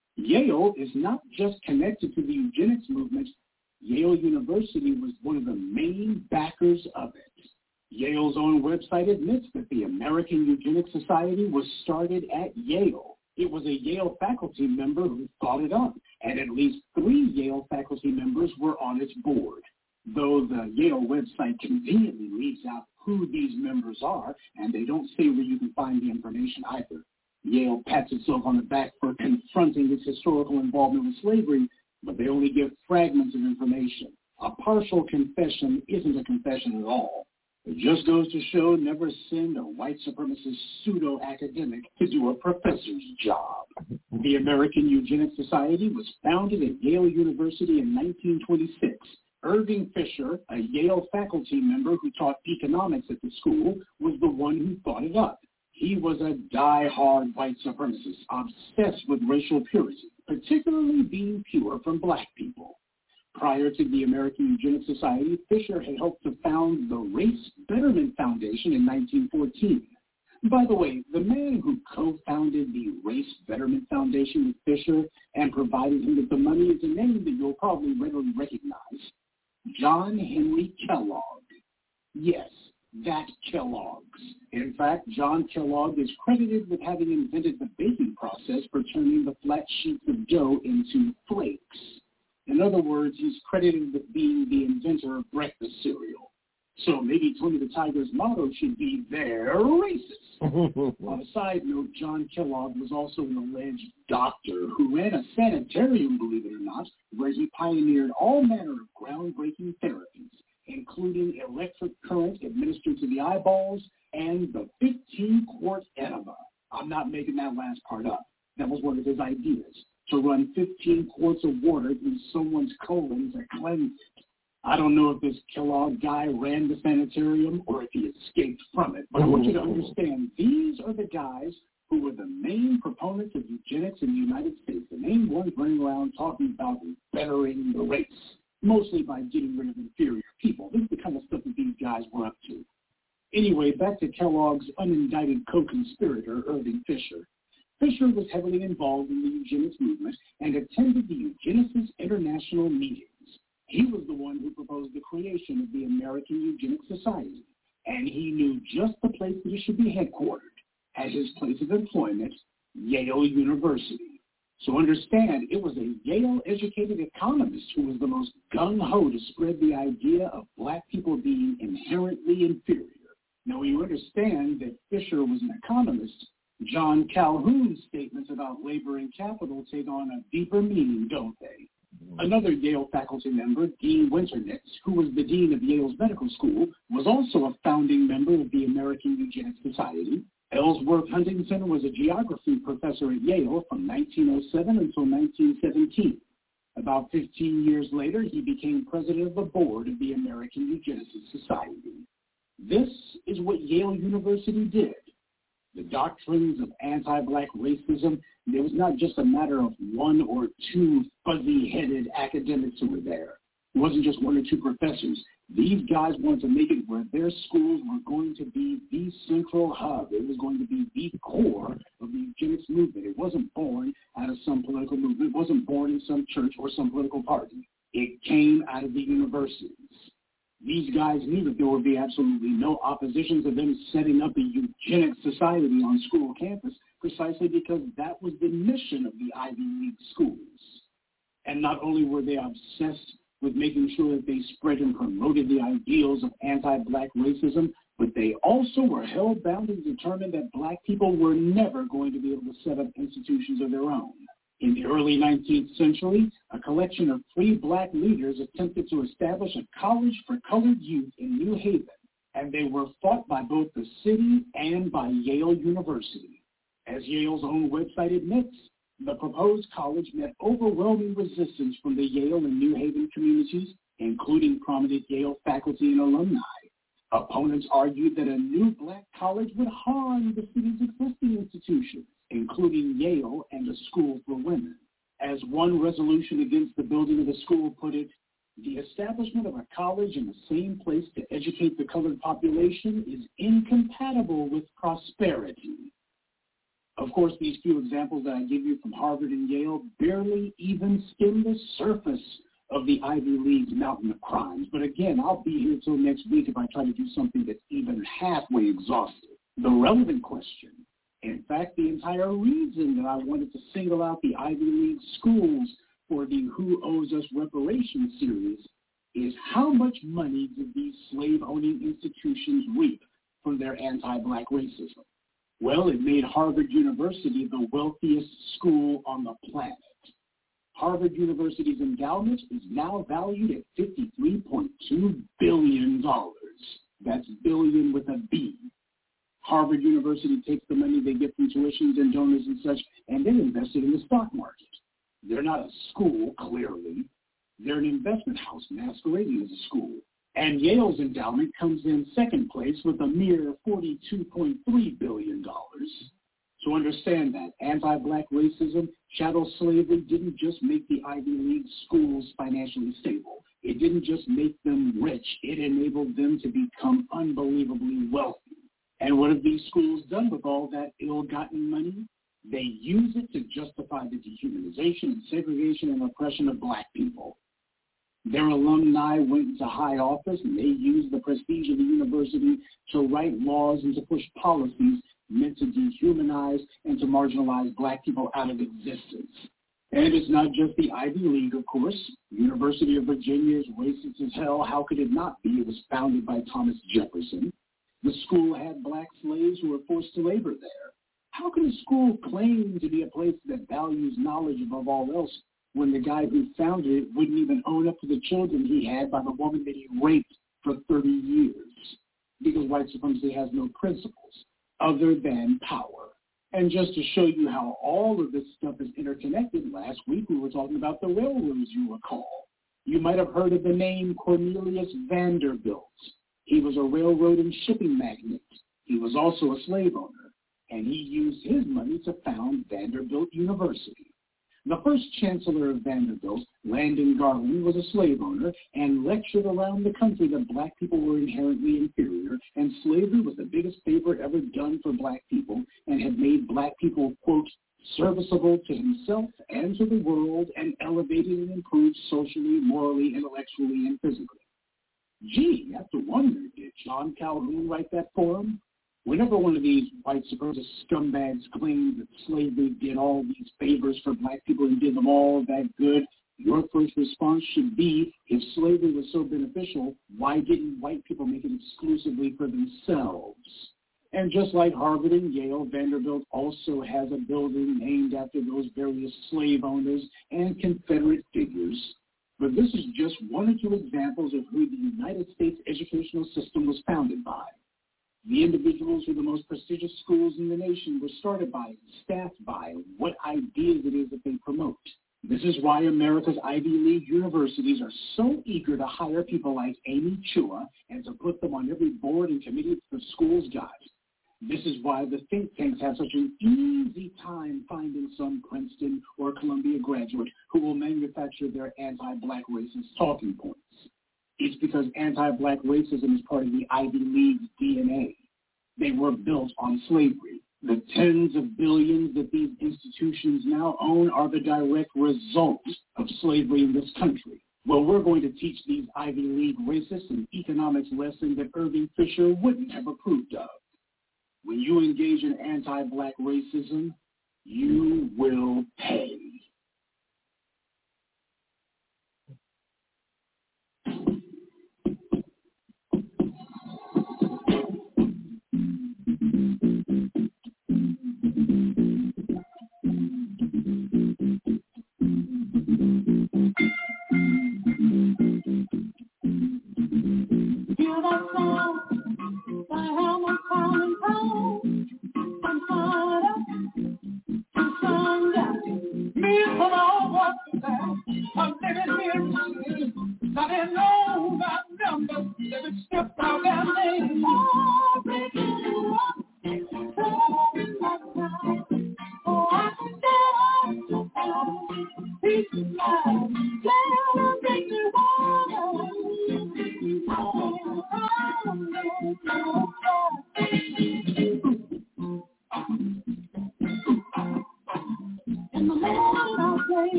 Yale is not just connected to the eugenics movement. Yale University was one of the main backers of it. Yale's own website admits that the American Eugenics Society was started at Yale. It was a Yale faculty member who thought it up, and at least three Yale faculty members were on its board. Though the Yale website conveniently leaves out who these members are, and they don't say where you can find the information either. Yale pats itself on the back for confronting its historical involvement with slavery, but they only give fragments of information. A partial confession isn't a confession at all. It just goes to show never send a white supremacist pseudo-academic to do a professor's job. The American Eugenics Society was founded at Yale University in nineteen twenty-six. Irving Fisher, a Yale faculty member who taught economics at the school, was the one who thought it up. He was a die-hard white supremacist, obsessed with racial purity, particularly being pure from black people. Prior to the American Eugenics Society, Fisher had helped to found the Race Betterment Foundation in nineteen fourteen. By the way, the man who co-founded the Race Betterment Foundation with Fisher and provided him with the money is a name that you'll probably readily recognize. John Henry Kellogg. Yes, that Kellogg's. In fact, John Kellogg is credited with having invented the baking process for turning the flat sheets of dough into flakes. In other words, he's credited with being the inventor of breakfast cereal. So maybe Tony the Tiger's motto should be, "They're racist." On a side note, John Kellogg was also an alleged doctor who ran a sanitarium, believe it or not, where he pioneered all manner of groundbreaking therapies, including electric current administered to the eyeballs and the fifteen-quart enema. I'm not making that last part up. That was one of his ideas, to run fifteen quarts of water through someone's colon to cleanse it. I don't know if this Kellogg guy ran the sanitarium or if he escaped from it, but I want you to understand these are the guys who were the main proponents of eugenics in the United States, the main ones running around talking about bettering the race, mostly by getting rid of inferior people. This is the kind of stuff that these guys were up to. Anyway, back to Kellogg's unindicted co-conspirator, Irving Fisher. Fisher was heavily involved in the eugenics movement and attended the Eugenicists International meetings. He was the one who proposed the creation of the American Eugenics Society, and he knew just the place that it should be headquartered, at his place of employment, Yale University. So understand, it was a Yale-educated economist who was the most gung-ho to spread the idea of black people being inherently inferior. Now, you understand that Fisher was an economist. John Calhoun's statements about labor and capital take on a deeper meaning, don't they? Another Yale faculty member, Dean Winternitz, who was the dean of Yale's medical school, was also a founding member of the American Eugenics Society. Ellsworth Huntington was a geography professor at Yale from nineteen oh seven until nineteen seventeen. About fifteen years later, he became president of the board of the American Eugenics Society. This is what Yale University did. The doctrines of anti-black racism, it was not just a matter of one or two fuzzy-headed academics who were there. It wasn't just one or two professors. These guys wanted to make it where their schools were going to be the central hub. It was going to be the core of the eugenics movement. It wasn't born out of some political movement. It wasn't born in some church or some political party. It came out of the universities. These guys knew that there would be absolutely no opposition to them setting up a eugenics society on school campus, precisely because that was the mission of the Ivy League schools. And not only were they obsessed with making sure that they spread and promoted the ideals of anti-black racism, but they also were hell-bound and determined that black people were never going to be able to set up institutions of their own. In the early nineteenth century, a collection of free black leaders attempted to establish a college for colored youth in New Haven, and they were fought by both the city and by Yale University. As Yale's own website admits, the proposed college met overwhelming resistance from the Yale and New Haven communities, including prominent Yale faculty and alumni. Opponents argued that a new black college would harm the city's existing institutions, including Yale and a school for women. As one resolution against the building of the school put it, the establishment of a college in the same place to educate the colored population is incompatible with prosperity. Of course, these few examples that I give you from Harvard and Yale barely even skim the surface of the Ivy League's mountain of crimes. But again, I'll be here till next week if I try to do something that's even halfway exhaustive. The relevant question, in fact, the entire reason that I wanted to single out the Ivy League schools for the Who Owes Us Reparations series, is how much money did these slave-owning institutions reap from their anti-black racism? Well, it made Harvard University the wealthiest school on the planet. Harvard University's endowment is now valued at fifty-three point two billion dollars. That's billion with a B. Harvard University takes the money they get from tuitions and donors and such, and they invest it in the stock market. They're not a school, clearly. They're an investment house masquerading as a school. And Yale's endowment comes in second place with a mere forty-two point three billion dollars. To understand that, anti-black racism, chattel slavery didn't just make the Ivy League schools financially stable. It didn't just make them rich. It enabled them to become unbelievably wealthy. And what have these schools done with all that ill-gotten money? They use it to justify the dehumanization and segregation and oppression of black people. Their alumni went into high office, and they used the prestige of the university to write laws and to push policies meant to dehumanize and to marginalize black people out of existence. And it's not just the Ivy League, of course. University of Virginia is racist as hell. How could it not be? It was founded by Thomas Jefferson. The school had black slaves who were forced to labor there. How can a school claim to be a place that values knowledge above all else when the guy who founded it wouldn't even own up to the children he had by the woman that he raped for thirty years? Because white supremacy has no principles other than power. And just to show you how all of this stuff is interconnected, last week we were talking about the railroads, you recall. You might have heard of the name Cornelius Vanderbilt. He was a railroad and shipping magnate. He was also a slave owner, and he used his money to found Vanderbilt University. The first chancellor of Vanderbilt, Landon Garland, was a slave owner and lectured around the country that black people were inherently inferior, and slavery was the biggest favor ever done for black people and had made black people, quote, serviceable to himself and to the world and elevated and improved socially, morally, intellectually, and physically. Gee, you have to wonder, did John Calhoun write that for him? Whenever one of these white supremacist scumbags claims that slavery did all these favors for black people and did them all that good, your first response should be, if slavery was so beneficial, why didn't white people make it exclusively for themselves? And just like Harvard and Yale, Vanderbilt also has a building named after those various slave owners and Confederate figures. But this is just one or two examples of who the United States educational system was founded by. The individuals who the most prestigious schools in the nation were started by, staffed by, what ideas it is that they promote. This is why America's Ivy League universities are so eager to hire people like Amy Chua and to put them on every board and committee the schools got. This is why the think tanks have such an easy time finding some Princeton or Columbia graduate who will manufacture their anti-black racist talking points. It's because anti-black racism is part of the Ivy League's D N A. They were built on slavery. The tens of billions that these institutions now own are the direct result of slavery in this country. Well, we're going to teach these Ivy League racists an economics lesson that Irving Fisher wouldn't have approved of. When you engage in anti-black racism, you will pay.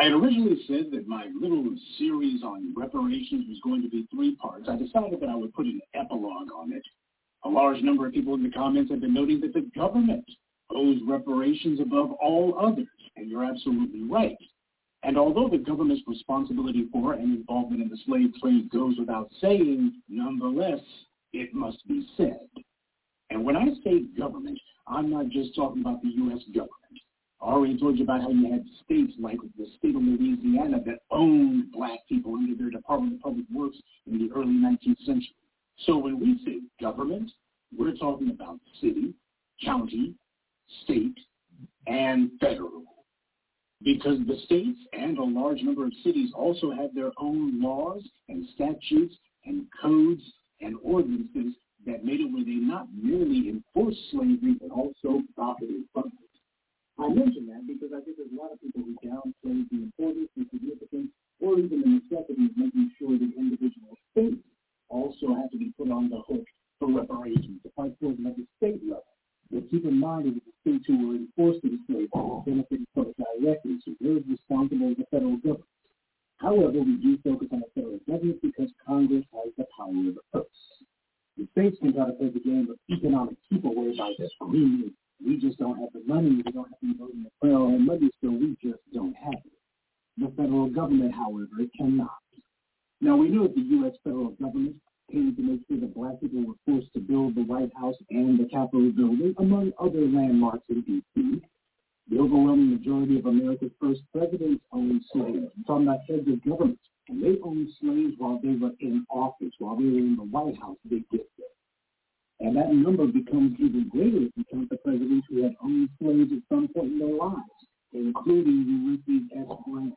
I had originally said that my little series on reparations was going to be three parts. I decided that I would put an epilogue on it. A large number of people in the comments have been noting that the government owes reparations above all others, and you're absolutely right. And although the government's responsibility for and involvement in the slave trade goes without saying, nonetheless, it must be said. And when I say government, I'm not just talking about the U S government. I already told you about how you had states like the state of Louisiana that owned black people under their Department of Public Works in the early nineteenth century. So when we say government, we're talking about city, county, state, and federal. Because the states and a large number of cities also have their own laws and statutes and codes and ordinances that made it where they not merely enforce slavery, but also profited from it. I mention that because I think there's a lot of people who downplay the importance, the significance, or even the necessity of making sure that individual states also have to be put on the hook for reparations to fight for them at the state level. But keep in mind that the states who were enforced to the slave benefited from it directly, so they're as responsible as the federal government. However, we do focus on the federal government because Congress has the power of the purse. The states can try to play the game of economic keep away by this agreement. We just don't have the money. We don't have the ability to federal and money, so we just don't have it. The federal government, however, it cannot. Now, we know that the U S federal government came to make sure that black people were forced to build the White House and the Capitol building, among other landmarks in D C The overwhelming majority of America's first presidents owned slaves. I'm talking about heads of government. And they owned slaves while they were in office, while they were in the White House, they get there. And that number becomes even greater if you count the presidents who had owned slaves at some point in their lives, including Ulysses S. Grant.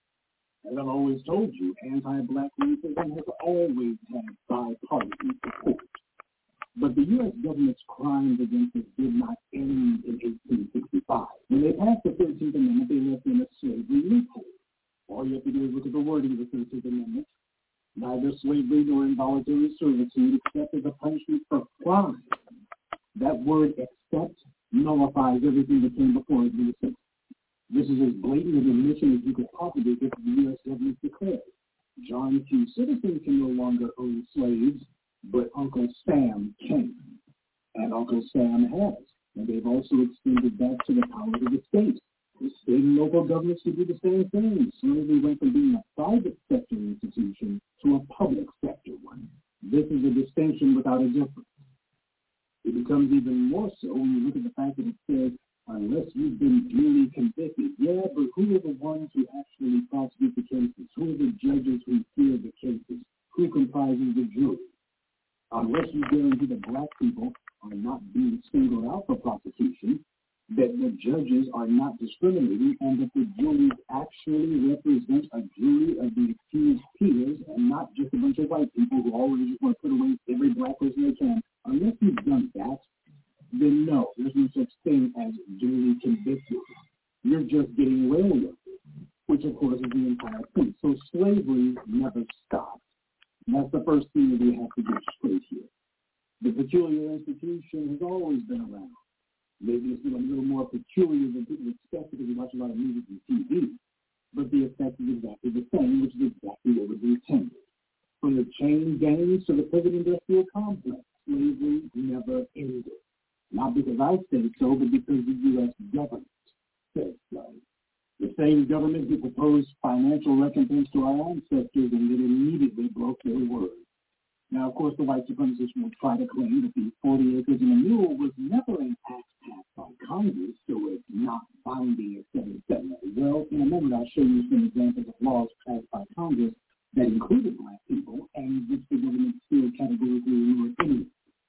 As I've always told you, anti-black racism has always had bipartisan support. But the U S government's crimes against us did not end in eighteen sixty-five. When they passed the thirteenth Amendment, they left in a slavery loophole. All you have to do is look at the wording of the thirteenth Amendment. Neither slavery nor involuntary servitude except as a punishment for crime. That word "except" nullifies everything that came before it in the sentence. This is as blatant an admission as you could possibly get from the U S government declared. John Q. Citizens can no longer own slaves, but Uncle Sam can. And Uncle Sam has. And they've also extended that to the powers of the state. The state and local governments should do the same thing. Slavery went from being a private sector institution to a public sector one. This is a distinction without a difference. It becomes even more so when you look at the fact that it says, unless you've been duly convicted. Yeah, but who are the ones who actually prosecute the cases? Who are the judges who hear the cases? Who comprises the jury? Unless you guarantee that black people are not being singled out for prosecution, that the judges are not discriminating, and that the juries actually represent a jury of the accused peers and not just a bunch of white people who always just want to put away every black person they can. Unless you've done that, then no, there's no such thing as duly convicted. You're just getting away with it, which of course is the entire point. So slavery never stopped. That's the first thing that we have to get straight here. The peculiar institution has always been around. Maybe it's been a little more peculiar than people expect because we watch a lot of music and T V. But the effect is exactly the same, which is exactly what was intended. From the chain gangs to the prison industrial complex, slavery never ended. Not because I say so, but because the U S government says so. The same government who proposed financial recompense to our ancestors and then immediately broke their word. Now, of course, the white supremacists will try to claim that the forty acres and a mule was never an act passed by Congress, so it's not binding, et cetera, et cetera. Well, in a moment, I'll show you some examples of laws passed by Congress that included black people and which the government still categorically ignored anyway.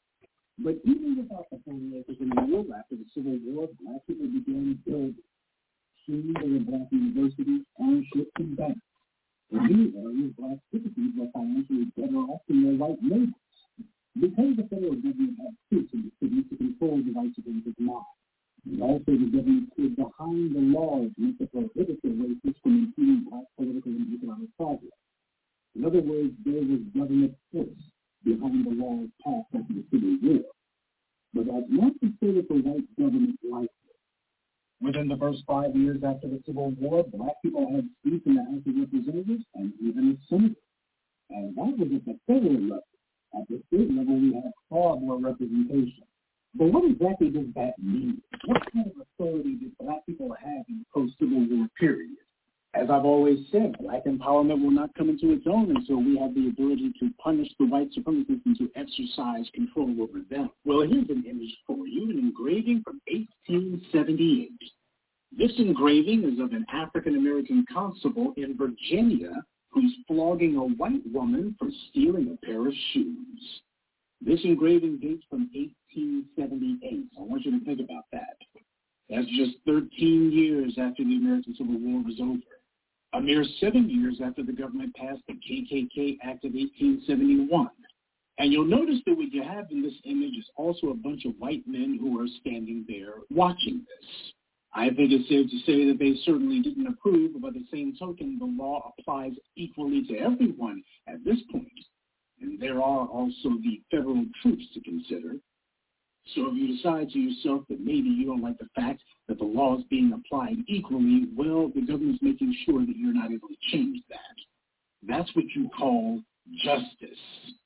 But even without the forty acres and a mule, after the Civil War, black people began building schools and black universities, townships, and banks. In these areas, black citizens were financially better off than their white neighbors. Because the federal government had troops in the city to control the white supremacist mob, and also the government stood behind the laws meant to prohibit the racists from impeding black political and economic progress. In other words, there was government force behind the laws passed after the Civil War. But that's not to say that the white government liked it. Within the first five years after the Civil War, black people had seats in the House of Representatives and even as senators. And that was at the federal level. At the state level, we had far more representation. But what exactly does that mean? What kind of authority did black people have in the post-Civil War period? As I've always said, black empowerment will not come into its own until we have the ability to punish the white supremacists and to exercise control over them. Well, here's an image for you, an engraving from eighteen seventy-eight. This engraving is of an African-American constable in Virginia who's flogging a white woman for stealing a pair of shoes. This engraving dates from eighteen seventy-eight. I want you to think about that. That's just thirteen years after the American Civil War was over. A mere seven years after the government passed the K K K Act of eighteen seventy-one. And you'll notice that what you have in this image is also a bunch of white men who are standing there watching this. I think it's safe to say that they certainly didn't approve, but by the same token, the law applies equally to everyone at this point. And there are also the federal troops to consider. So if you decide to yourself that maybe you don't like the fact that the law is being applied equally, well, the government's making sure that you're not able to change that. That's what you call justice.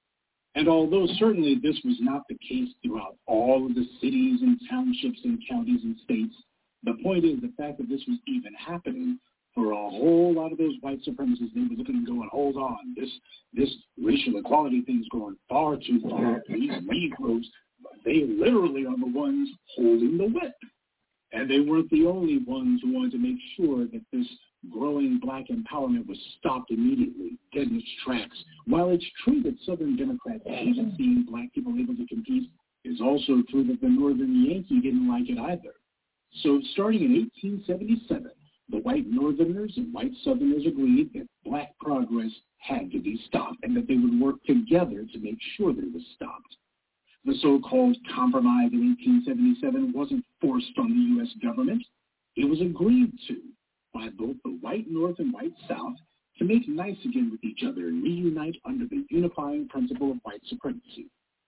And although certainly this was not the case throughout all of the cities and townships and counties and states, the point is the fact that this was even happening for a whole lot of those white supremacists, they were looking and going, hold on, this this racial equality thing is going far too far. These Negroes, they literally are the ones holding the whip. And they weren't the only ones who wanted to make sure that this growing black empowerment was stopped immediately, dead in its tracks. While it's true that Southern Democrats hated seeing black people able to compete, it's also true that the Northern Yankee didn't like it either. So starting in eighteen seventy-seven, the white Northerners and white Southerners agreed that black progress had to be stopped and that they would work together to make sure that it was stopped. The so-called compromise in eighteen seventy-seven wasn't forced on the U S government. It was agreed to by both the white North and white South to make nice again with each other and reunite under the unifying principle of white supremacy,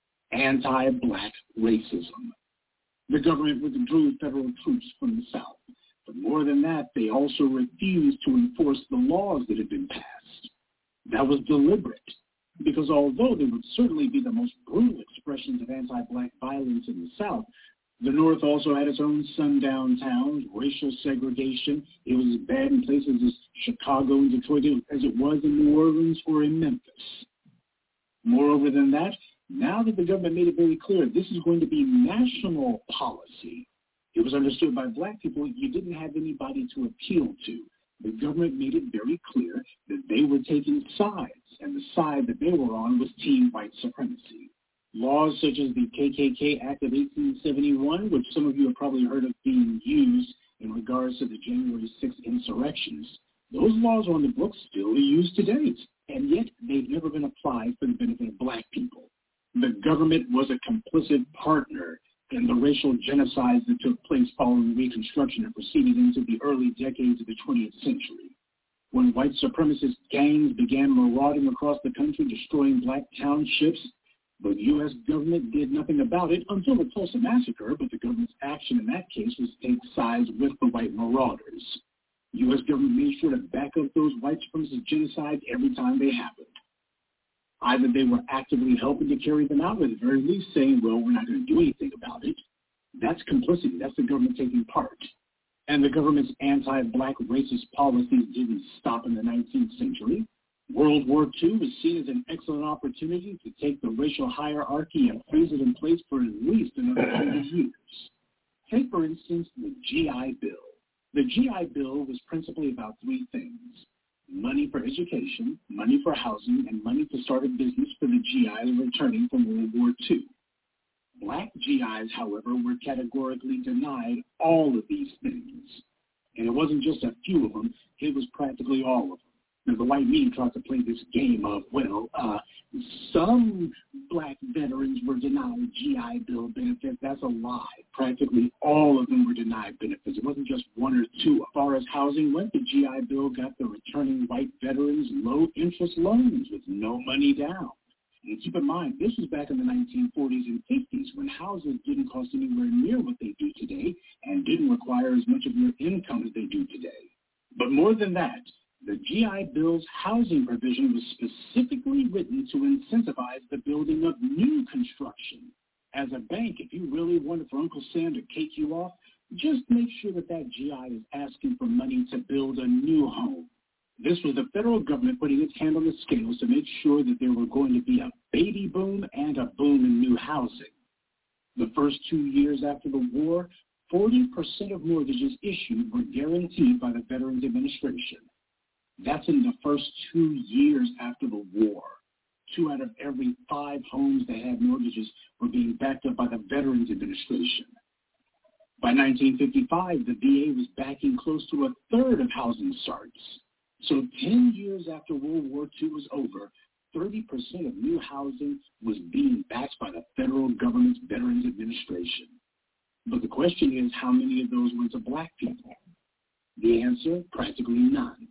anti-black racism. The government withdrew federal troops from the South. But more than that, they also refused to enforce the laws that had been passed. That was deliberate, because although there would certainly be the most brutal expressions of anti-black violence in the South, the North also had its own sundown towns, racial segregation. It was as bad in places as Chicago and Detroit as it was in New Orleans or in Memphis. Moreover than that, now that the government made it very clear this is going to be national policy, it was understood by black people you didn't have anybody to appeal to. The government made it very clear that they were taking sides, and the side that they were on was team white supremacy. Laws such as the K K K Act of eighteen seventy-one, which some of you have probably heard of being used in regards to the January sixth insurrections, those laws are on the books still used to date, and yet they've never been applied for the benefit of black people. The government was a complicit partner in the racial genocides that took place following Reconstruction and proceeded into the early decades of the twentieth century. When white supremacist gangs began marauding across the country, destroying black townships, the U S government did nothing about it until the Tulsa Massacre, but the government's action in that case was to take sides with the white marauders. The U S government made sure to back up those white supremacist genocides every time they happened. Either they were actively helping to carry them out, or at the very least saying, well, we're not going to do anything about it. That's complicity. That's the government taking part. And the government's anti-black racist policies didn't stop in the nineteenth century. World War Two was seen as an excellent opportunity to take the racial hierarchy and freeze it in place for at least another hundred years. Take, for instance, the G I Bill. The G I Bill was principally about three things: money for education, money for housing, and money to start a business for the G Is returning from World War Two. Black G Is, however, were categorically denied all of these things. And it wasn't just a few of them, it was practically all of them. Now, the white media tried to play this game of, well, uh, some black veterans were denied G I Bill benefits. That's a lie. Practically all of them were denied benefits. It wasn't just one or two. As far as housing went, the G I Bill got the returning white veterans low-interest loans with no money down. And keep in mind, this was back in the nineteen forties and fifties when houses didn't cost anywhere near what they do today and didn't require as much of your income as they do today. But more than that, the G I Bill's housing provision was specifically written to incentivize the building of new construction. As a bank, if you really wanted for Uncle Sam to cake you off, just make sure that that G I is asking for money to build a new home. This was the federal government putting its hand on the scales to make sure that there were going to be a baby boom and a boom in new housing. The first two years after the war, forty percent of mortgages issued were guaranteed by the Veterans Administration. That's in the first two years after the war. Two out of every five homes that had mortgages were being backed up by the Veterans Administration. By nineteen fifty-five, the V A was backing close to a third of housing starts. So ten years after World War Two was over, thirty percent of new housing was being backed by the federal government's Veterans Administration. But the question is, how many of those went to black people? The answer, practically none.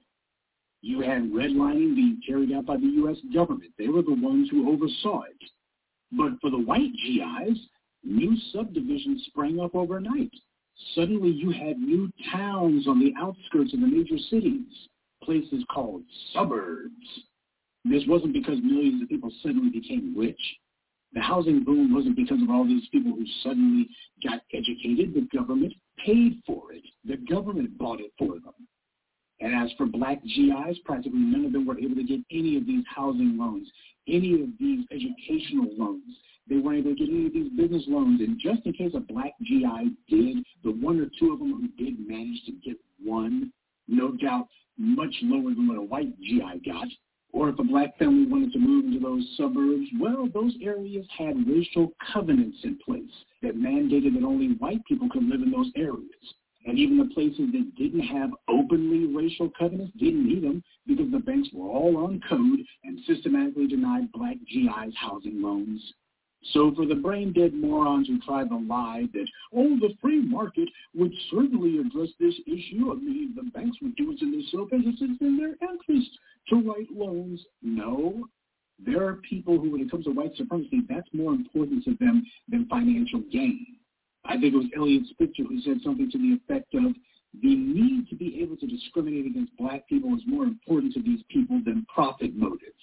You had redlining being carried out by the U S government. They were the ones who oversaw it. But for the white G Is, new subdivisions sprang up overnight. Suddenly you had new towns on the outskirts of the major cities, places called suburbs. This wasn't because millions of people suddenly became rich. The housing boom wasn't because of all these people who suddenly got educated. The government paid for it. The government bought it for them. And as for black G Is, practically none of them were able to get any of these housing loans, any of these educational loans. They weren't able to get any of these business loans. And just in case a black G I did, the one or two of them who did manage to get one, no doubt much lower than what a white G I got, or if a black family wanted to move into those suburbs, well, those areas had racial covenants in place that mandated that only white people could live in those areas. And even the places that didn't have openly racial covenants didn't need them because the banks were all on code and systematically denied black G Is housing loans. So for the brain-dead morons who try the lie that, oh, the free market would certainly address this issue, I mean, the banks would do it in their self-interest, it's in their interest to write loans. No. There are people who, when it comes to white supremacy, that's more important to them than financial gain. I think it was Elliot Spitzer who said something to the effect of the need to be able to discriminate against black people is more important to these people than profit motives.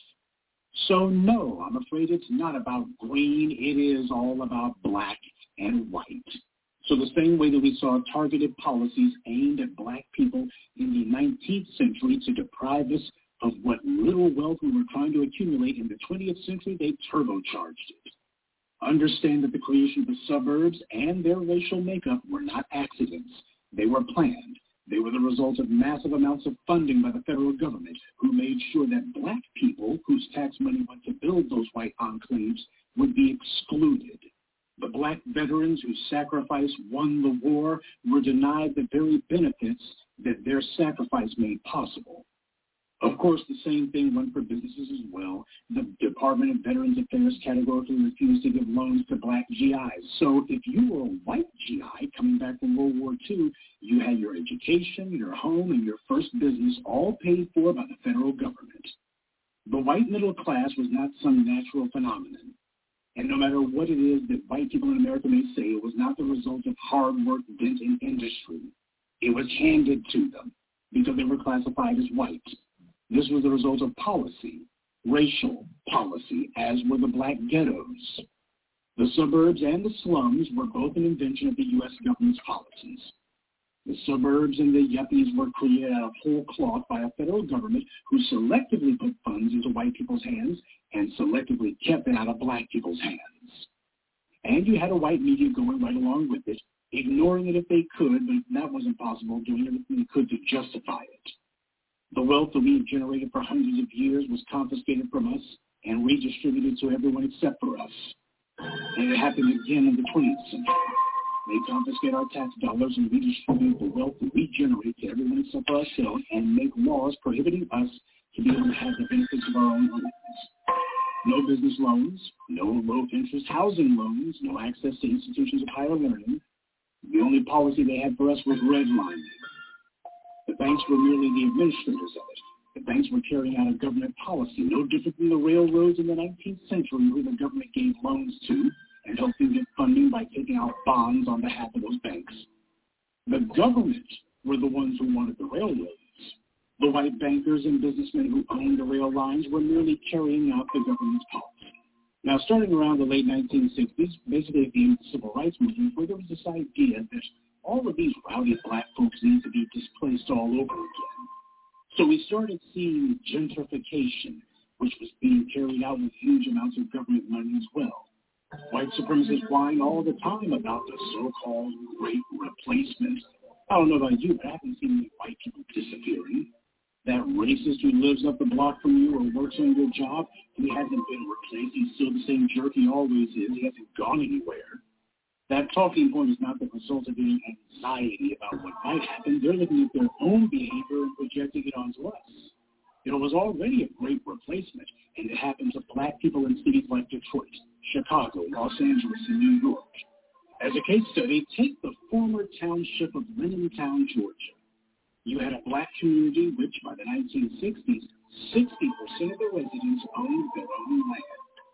So no, I'm afraid it's not about green. It is all about black and white. So the same way that we saw targeted policies aimed at black people in the nineteenth century to deprive us of what little wealth we were trying to accumulate in the twentieth century, they turbocharged it. Understand that the creation of the suburbs and their racial makeup were not accidents. They were planned. They were the result of massive amounts of funding by the federal government, who made sure that black people whose tax money went to build those white enclaves would be excluded. The black veterans whose sacrifice won the war were denied the very benefits that their sacrifice made possible. Of course, the same thing went for businesses as well. The Department of Veterans Affairs categorically refused to give loans to black G Is. So if you were a white G I coming back from World War Two, you had your education, your home, and your first business all paid for by the federal government. The white middle class was not some natural phenomenon. And no matter what it is that white people in America may say, it was not the result of hard work bent in industry. It was handed to them because they were classified as white. This was the result of policy, racial policy, as were the black ghettos. The suburbs and the slums were both an invention of the U S government's policies. The suburbs and the yuppies were created out of whole cloth by a federal government who selectively put funds into white people's hands and selectively kept it out of black people's hands. And you had a white media going right along with it, ignoring it if they could, but if that wasn't possible, doing everything they could to justify it. The wealth that we had generated for hundreds of years was confiscated from us and redistributed to everyone except for us. And it happened again in the twentieth century. They confiscate our tax dollars and redistribute the wealth that we generate to everyone except for ourselves and make laws prohibiting us to be able to have the benefits of our own lives. No business loans, no low-interest housing loans, no access to institutions of higher learning. The only policy they had for us was redlining. The banks were merely the administrators of it. The banks were carrying out a government policy, no different from the railroads in the nineteenth century, who the government gave loans to and helped them get funding by taking out bonds on behalf of those banks. The government were the ones who wanted the railroads. The white bankers and businessmen who owned the rail lines were merely carrying out the government's policy. Now, starting around the late nineteen sixties, basically at the end of the Civil Rights Movement, where there was this idea that all of these rowdy black folks need to be displaced all over again. So we started seeing gentrification, which was being carried out with huge amounts of government money as well. White supremacists whine all the time about the so-called Great Replacement. I don't know about you, but I haven't seen any white people disappearing. That racist who lives up the block from you or works on your job, he hasn't been replaced. He's still the same jerk he always is. He hasn't gone anywhere. That talking point is not the result of any anxiety about what might happen. They're looking at their own behavior and projecting it onto us. It was already a great replacement, and it happened to black people in cities like Detroit, Chicago, Los Angeles, and New York. As a case study, take the former township of Lemmontown, Georgia. You had a black community which, by the nineteen sixties, sixty percent of the residents owned their own land.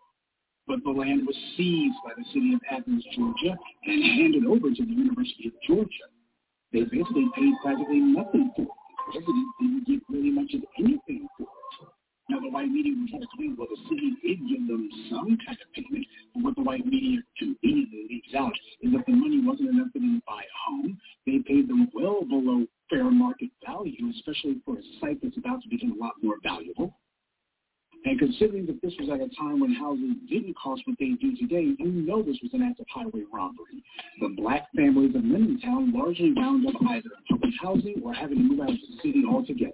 But the land was seized by the city of Athens, Georgia, and handed over to the University of Georgia. They basically paid practically nothing for it. The residents didn't get really much of anything for it. Now, the white media will try to claim, well, the city did give them some kind of payment, but what the white media conveniently leaves out is that the money wasn't enough for them to buy a home. They paid them well below fair market value, especially for a site that's about to become a lot more valuable. And considering that this was at a time when houses didn't cost what they do today, you know this was an act of highway robbery. The black families of Lemmontown largely wound up either in public housing or having to move out of the city altogether.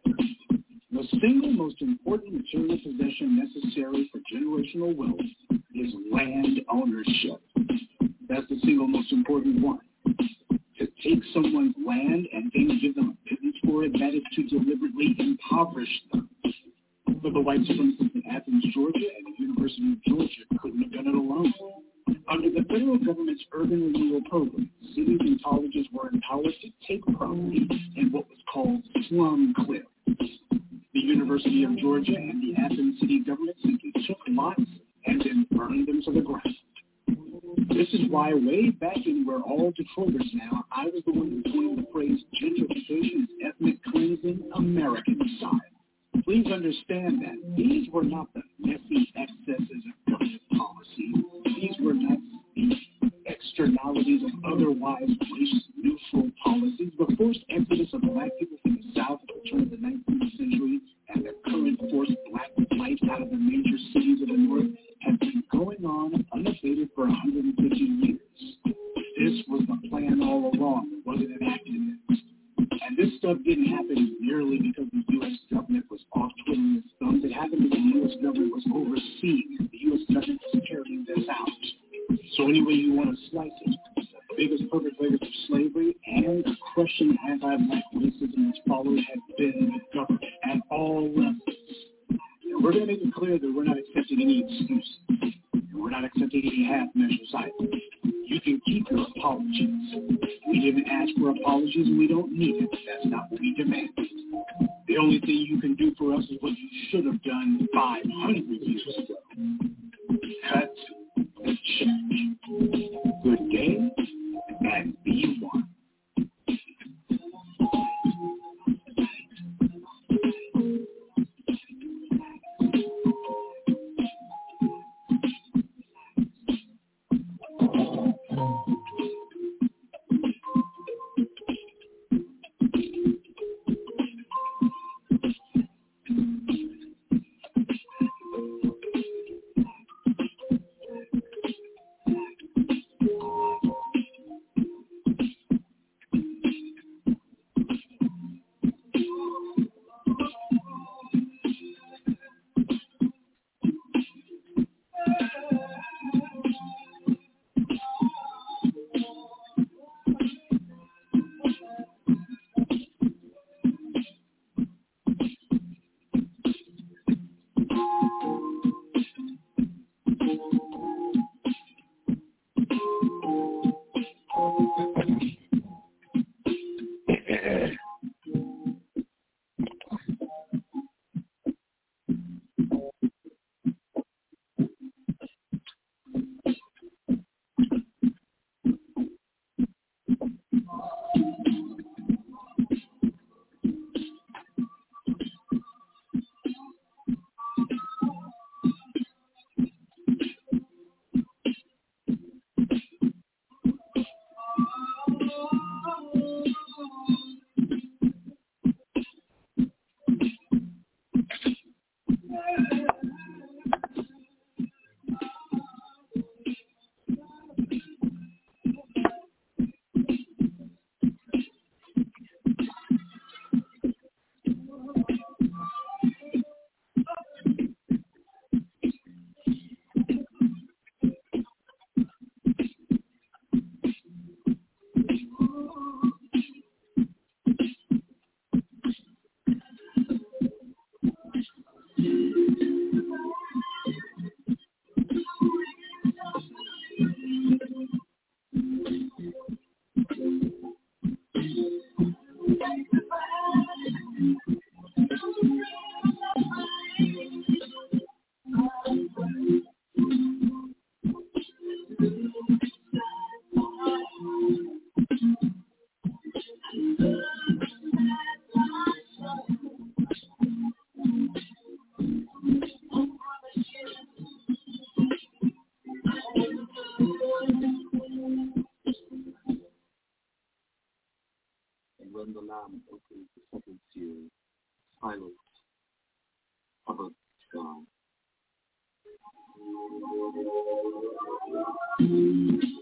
The single most important material possession necessary for generational wealth is land ownership. That's the single most important one. To take someone's land and then give them a pittance for it, that is to deliberately impoverish them. But the white supremacists in Athens, Georgia, and the University of Georgia couldn't have done it alone. Under the federal government's urban renewal program, cities and colleges were empowered to take property in what was called slum clearance. The University of Georgia and the Athens city government simply took lots and then burned them to the ground. This is why way back in We're All Detroiters Now, I was the one who coined the phrase gentrification as ethnic cleansing American style. Please understand that these were not the messy excesses of government policy. These were not the externalities of otherwise race-neutral policies. The forced exodus of black people from the South at the turn of the nineteenth century and the current forced black flight out of the major cities of the North have been going on unabated for one hundred fifty years. This was the plan all along. It wasn't enacted. And this stuff didn't happen merely because the U S government was off twiddling its thumbs. It happened because the U S government was overseeing it. The U S government was carrying this out. So any way you want to slice it, the biggest perpetrators of slavery and the crushing anti-black racism that's followed have been the government at all levels. And we're going to make it clear that we're not accepting any excuses. And we're not accepting any half measures either. You can keep your apologies. We didn't ask for apologies and we don't need it. That's not what we demand. The only thing you can do for us is what you should have done five hundred years ago. Cut the check. Good day and be one. silence of a sky.